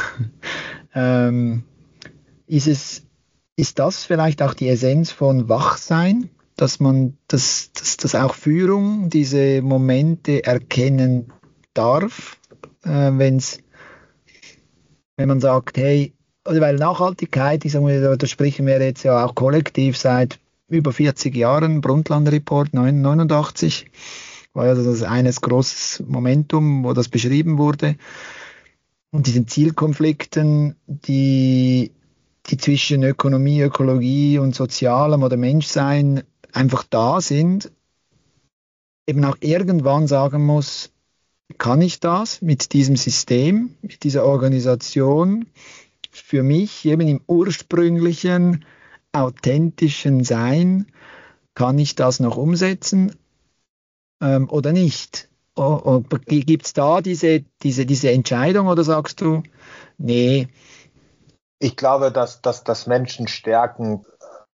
Ist das vielleicht auch die Essenz von Wachsein, dass man dass auch Führung diese Momente erkennen darf, wenn man sagt, hey, weil Nachhaltigkeit, ich sage mal, da sprechen wir jetzt ja auch kollektiv seit über 40 Jahren, Brundtland-Report 89, war ja das eines großes Momentum, wo das beschrieben wurde. Und diesen Zielkonflikten, die zwischen Ökonomie, Ökologie und Sozialem oder Menschsein einfach da sind, eben auch irgendwann sagen muss, kann ich das mit diesem System, mit dieser Organisation für mich eben im ursprünglichen, authentischen Sein, kann ich das noch umsetzen oder nicht? Gibt es da diese Entscheidung oder sagst du, nee? Ich glaube, dass das Menschen stärken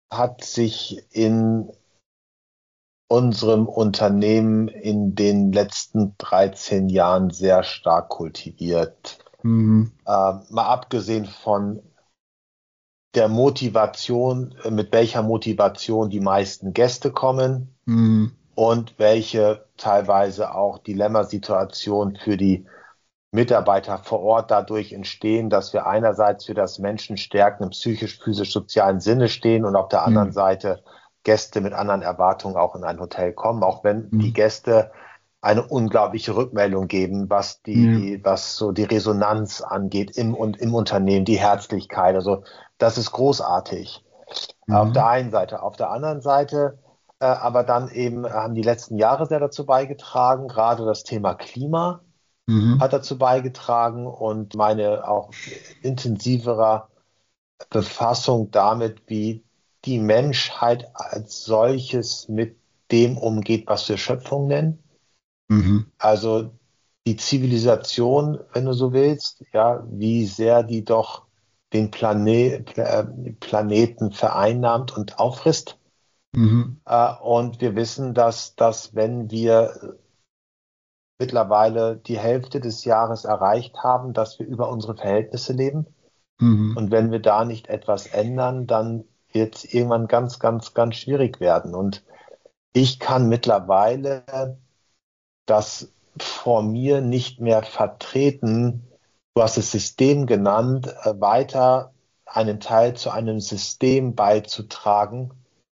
hat sich in unserem Unternehmen in den letzten 13 Jahren sehr stark kultiviert. Mhm. Mal abgesehen von der Motivation, mit welcher Motivation die meisten Gäste kommen Mhm. und welche teilweise auch Dilemmasituationen für die Mitarbeiter vor Ort dadurch entstehen, dass wir einerseits für das Menschenstärken im psychisch-physisch-sozialen Sinne stehen und auf der anderen Seite Gäste mit anderen Erwartungen auch in ein Hotel kommen, auch wenn die Gäste eine unglaubliche Rückmeldung geben, was was so die Resonanz angeht im Unternehmen, die Herzlichkeit. Also das ist großartig. Auf der einen Seite. Auf der anderen Seite aber dann eben haben die letzten Jahre sehr dazu beigetragen, gerade das Thema Klima hat dazu beigetragen und meine auch intensiverer Befassung damit, wie die Menschheit als solches mit dem umgeht, was wir Schöpfung nennen. Also die Zivilisation, wenn du so willst, ja, wie sehr die doch den Planeten vereinnahmt und auffrisst. Und wir wissen, dass wenn wir mittlerweile die Hälfte des Jahres erreicht haben, dass wir über unsere Verhältnisse leben. Und wenn wir da nicht etwas ändern, dann wird es irgendwann ganz, ganz, ganz schwierig werden. Und ich kann mittlerweile das vor mir nicht mehr vertreten, du hast es System genannt, weiter einen Teil zu einem System beizutragen,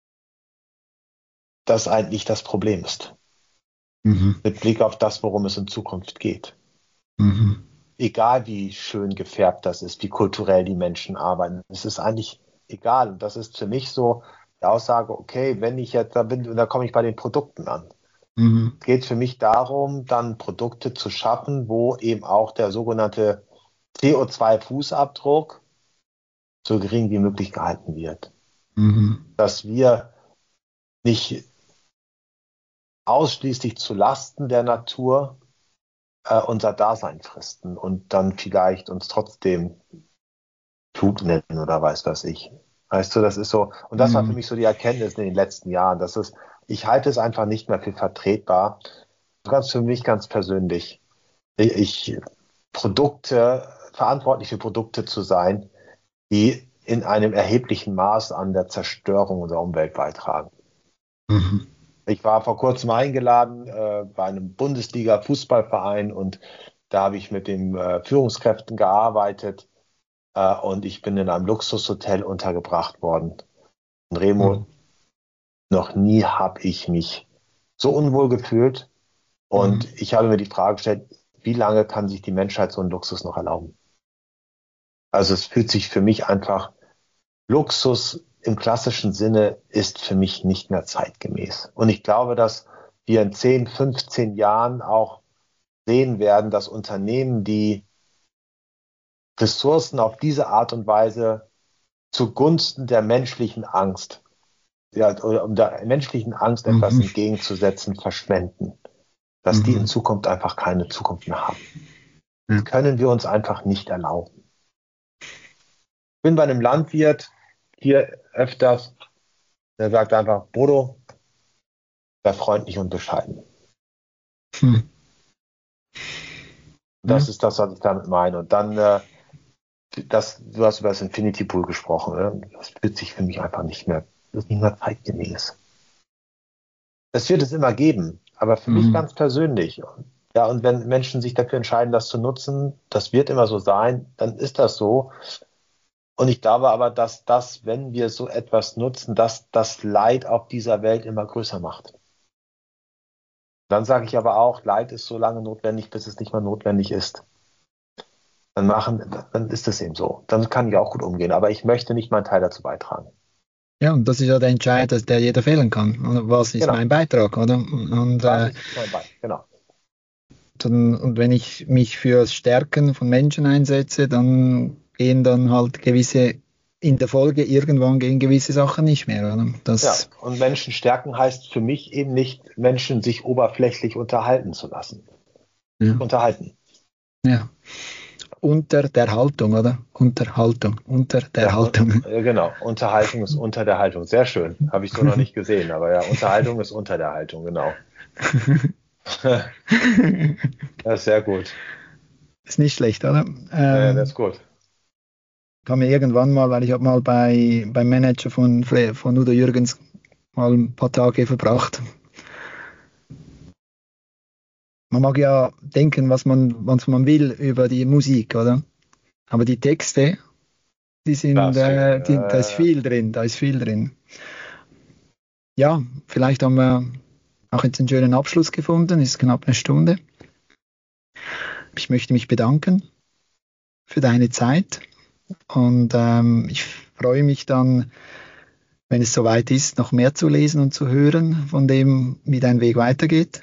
das eigentlich das Problem ist. Mit Blick auf das, worum es in Zukunft geht. Egal wie schön gefärbt das ist, wie kulturell die Menschen arbeiten, es ist eigentlich egal. Und das ist für mich so die Aussage, okay, wenn ich jetzt da bin, und da komme ich bei den Produkten an. Es geht für mich darum, dann Produkte zu schaffen, wo eben auch der sogenannte CO2-Fußabdruck so gering wie möglich gehalten wird. Dass wir nicht ausschließlich zu Lasten der Natur unser Dasein fristen und dann vielleicht uns trotzdem klug nennen oder weiß was ich. Weißt du, das ist so, und das war für mich so die Erkenntnis in den letzten Jahren, ich halte es einfach nicht mehr für vertretbar, ganz für mich ganz persönlich, verantwortlich für Produkte zu sein, die in einem erheblichen Maß an der Zerstörung unserer Umwelt beitragen. Ich war vor kurzem eingeladen bei einem Bundesliga-Fußballverein und da habe ich mit den Führungskräften gearbeitet und ich bin in einem Luxushotel untergebracht worden. Und Remo, noch nie habe ich mich so unwohl gefühlt und ich habe mir die Frage gestellt, wie lange kann sich die Menschheit so einen Luxus noch erlauben? Also es fühlt sich für mich einfach, Luxus im klassischen Sinne ist für mich nicht mehr zeitgemäß. Und ich glaube, dass wir in 10, 15 Jahren auch sehen werden, dass Unternehmen, die Ressourcen auf diese Art und Weise zugunsten der menschlichen Angst, oder um der menschlichen Angst etwas entgegenzusetzen, verschwenden, dass die in Zukunft einfach keine Zukunft mehr haben. Das können wir uns einfach nicht erlauben. Ich bin bei einem Landwirt hier öfters, der sagt einfach, Bodo, sei freundlich und bescheiden. Das ist das, was ich damit meine. Und dann, du hast über das Infinity Pool gesprochen. Ne? Das fühlt sich für mich einfach nicht mehr zeitgemäß. Es wird es immer geben, aber für mich ganz persönlich. Ja, und wenn Menschen sich dafür entscheiden, das zu nutzen, das wird immer so sein, dann ist das so. Und ich glaube aber, dass das, wenn wir so etwas nutzen, dass das Leid auf dieser Welt immer größer macht. Dann sage ich aber auch, Leid ist so lange notwendig, bis es nicht mehr notwendig ist. Dann ist es eben so. Dann kann ich auch gut umgehen, aber ich möchte nicht meinen Teil dazu beitragen. Ja, und das ist ja der Entscheid, dass der jeder fällen kann. Was ist mein Beitrag, oder? Und, Was ist mein Beitrag, genau. Und wenn ich mich für das Stärken von Menschen einsetze, dann gehen dann halt in der Folge irgendwann gehen gewisse Sachen nicht mehr, oder? Und Menschen stärken heißt für mich eben nicht, Menschen sich oberflächlich unterhalten zu lassen. Unterhalten. Ja. unter der Haltung, oder? Unterhaltung, unter der Haltung. Genau, Unterhaltung ist unter der Haltung. Sehr schön. Habe ich so noch nicht gesehen, aber ja, Unterhaltung ist unter der Haltung, genau. Das ist sehr gut. Ist nicht schlecht, oder? Das ist gut. Kam mir irgendwann mal, weil ich habe mal beim Manager von Udo Jürgens mal ein paar Tage verbracht. Man mag ja denken, was man will über die Musik, oder? Aber die Texte, die sind, da ist viel drin. Ja, vielleicht haben wir auch jetzt einen schönen Abschluss gefunden, ist knapp eine Stunde. Ich möchte mich bedanken für deine Zeit und ich freue mich dann, wenn es soweit ist, noch mehr zu lesen und zu hören von dem, wie dein Weg weitergeht.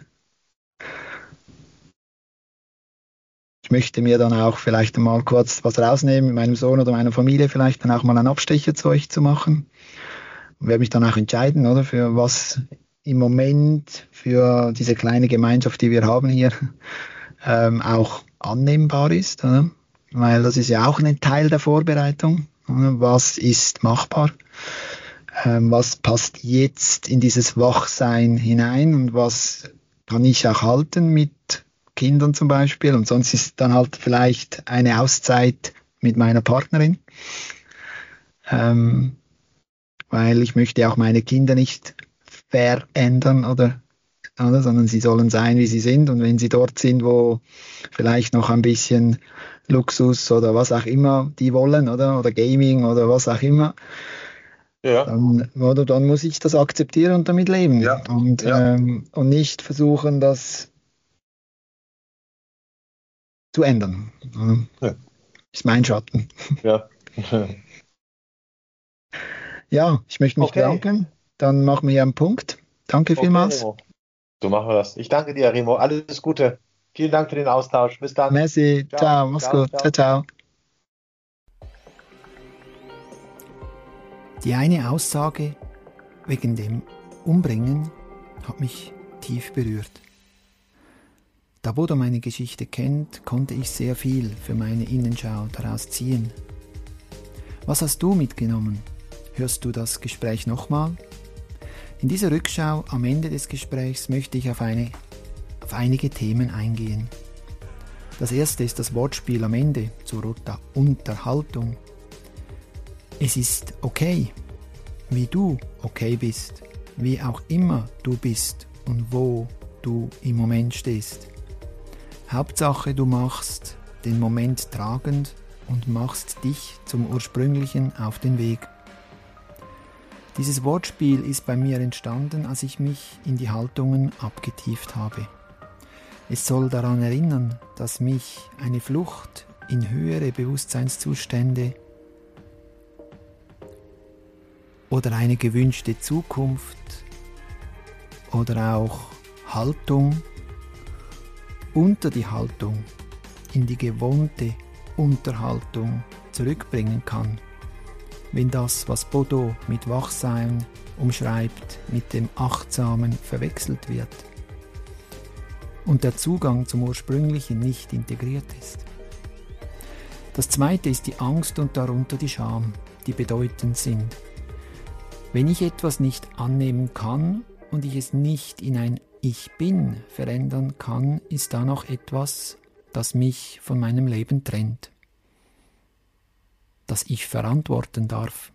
Ich möchte mir dann auch vielleicht mal kurz was rausnehmen, mit meinem Sohn oder meiner Familie vielleicht dann auch mal einen Abstecher zu euch zu machen. Und werde mich dann auch entscheiden, oder, für was im Moment für diese kleine Gemeinschaft, die wir haben hier, auch annehmbar ist, oder? Weil das ist ja auch ein Teil der Vorbereitung. Oder? Was ist machbar? Was passt jetzt in dieses Wachsein hinein und was kann ich auch halten mit Kindern zum Beispiel, und sonst ist dann halt vielleicht eine Auszeit mit meiner Partnerin, weil ich möchte auch meine Kinder nicht verändern oder, sondern sie sollen sein, wie sie sind, und wenn sie dort sind, wo vielleicht noch ein bisschen Luxus oder was auch immer die wollen, oder Gaming oder was auch immer, ja. Dann muss ich das akzeptieren und damit leben, ja. Und nicht versuchen, das zu ändern. Ja. Ist mein Schatten. Ja. Ja, ich möchte mich bedanken. Dann machen wir hier einen Punkt. Danke vielmals. Remo. So machen wir das. Ich danke dir, Remo. Alles Gute. Vielen Dank für den Austausch. Bis dann. Merci. Ciao. Mach's gut. Ciao. Die eine Aussage wegen dem Umbringen hat mich tief berührt. Da Bodo meine Geschichte kennt, konnte ich sehr viel für meine Innenschau daraus ziehen. Was hast du mitgenommen? Hörst du das Gespräch nochmal? In dieser Rückschau am Ende des Gesprächs möchte ich auf einige Themen eingehen. Das erste ist das Wortspiel am Ende zur Unterhaltung. Es ist okay, wie du okay bist, wie auch immer du bist und wo du im Moment stehst. Hauptsache, du machst den Moment tragend und machst dich zum Ursprünglichen auf den Weg. Dieses Wortspiel ist bei mir entstanden, als ich mich in die Haltungen abgetieft habe. Es soll daran erinnern, dass mich eine Flucht in höhere Bewusstseinszustände oder eine gewünschte Zukunft oder auch Haltung unter die Haltung, in die gewohnte Unterhaltung zurückbringen kann, wenn das, was Bodo mit Wachsein umschreibt, mit dem Achtsamen verwechselt wird und der Zugang zum Ursprünglichen nicht integriert ist. Das zweite ist die Angst und darunter die Scham, die bedeutend sind. Wenn ich etwas nicht annehmen kann und ich es nicht in ein Ich Bin verändern kann, ist da noch etwas, das mich von meinem Leben trennt, das ich verantworten darf.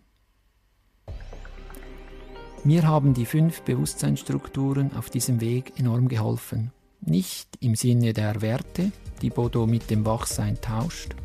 Mir haben die 5 Bewusstseinsstrukturen auf diesem Weg enorm geholfen. Nicht im Sinne der Werte, die Bodo mit dem Wachsein tauscht.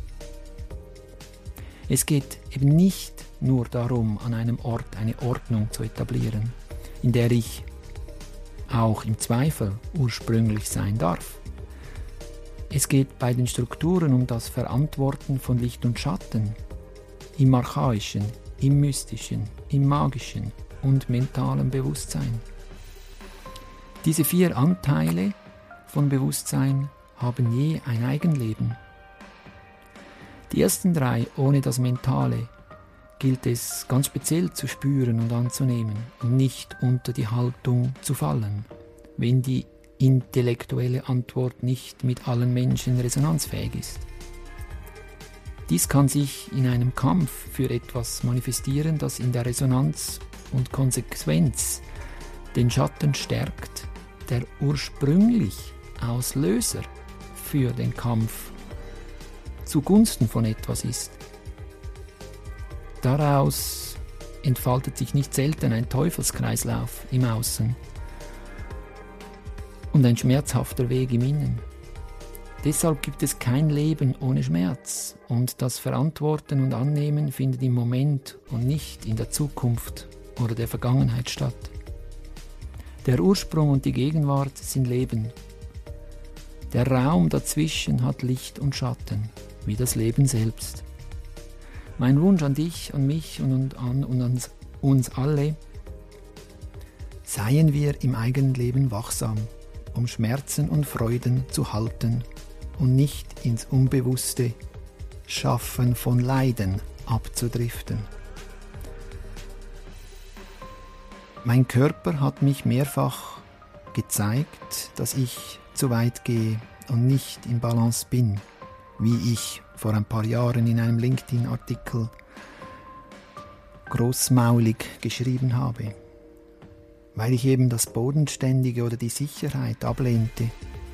Es geht eben nicht nur darum, an einem Ort eine Ordnung zu etablieren, in der ich auch im Zweifel ursprünglich sein darf. Es geht bei den Strukturen um das Verantworten von Licht und Schatten, im Archaischen, im Mystischen, im Magischen und mentalen Bewusstsein. Diese 4 Anteile von Bewusstsein haben je ein Eigenleben. Die ersten 3 ohne das Mentale gilt es ganz speziell zu spüren und anzunehmen und nicht unter die Haltung zu fallen, wenn die intellektuelle Antwort nicht mit allen Menschen resonanzfähig ist. Dies kann sich in einem Kampf für etwas manifestieren, das in der Resonanz und Konsequenz den Schatten stärkt, der ursprünglich Auslöser für den Kampf zugunsten von etwas ist. Daraus entfaltet sich nicht selten ein Teufelskreislauf im Außen und ein schmerzhafter Weg im Innen. Deshalb gibt es kein Leben ohne Schmerz und das Verantworten und Annehmen findet im Moment und nicht in der Zukunft oder der Vergangenheit statt. Der Ursprung und die Gegenwart sind Leben. Der Raum dazwischen hat Licht und Schatten, wie das Leben selbst. Mein Wunsch an dich, an mich und an uns alle: seien wir im eigenen Leben wachsam, um Schmerzen und Freuden zu halten und nicht ins unbewusste Schaffen von Leiden abzudriften. Mein Körper hat mich mehrfach gezeigt, dass ich zu weit gehe und nicht in Balance bin, wie ich vor ein paar Jahren in einem LinkedIn-Artikel großmaulig geschrieben habe, weil ich eben das Bodenständige oder die Sicherheit ablehnte.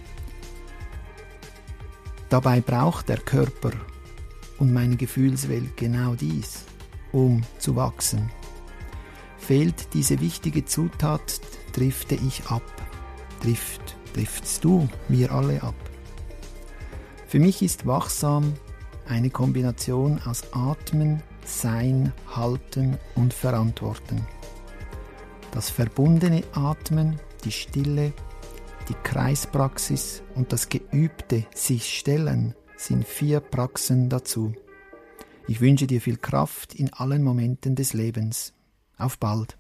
Dabei braucht der Körper und meine Gefühlswelt genau dies, um zu wachsen. Fehlt diese wichtige Zutat, drifte ich ab. Driftst du, wir alle ab. Für mich ist wachsam eine Kombination aus Atmen, Sein, Halten und Verantworten. Das verbundene Atmen, die Stille, die Kreispraxis und das geübte sich stellen sind 4 Praxen dazu. Ich wünsche dir viel Kraft in allen Momenten des Lebens. Auf bald!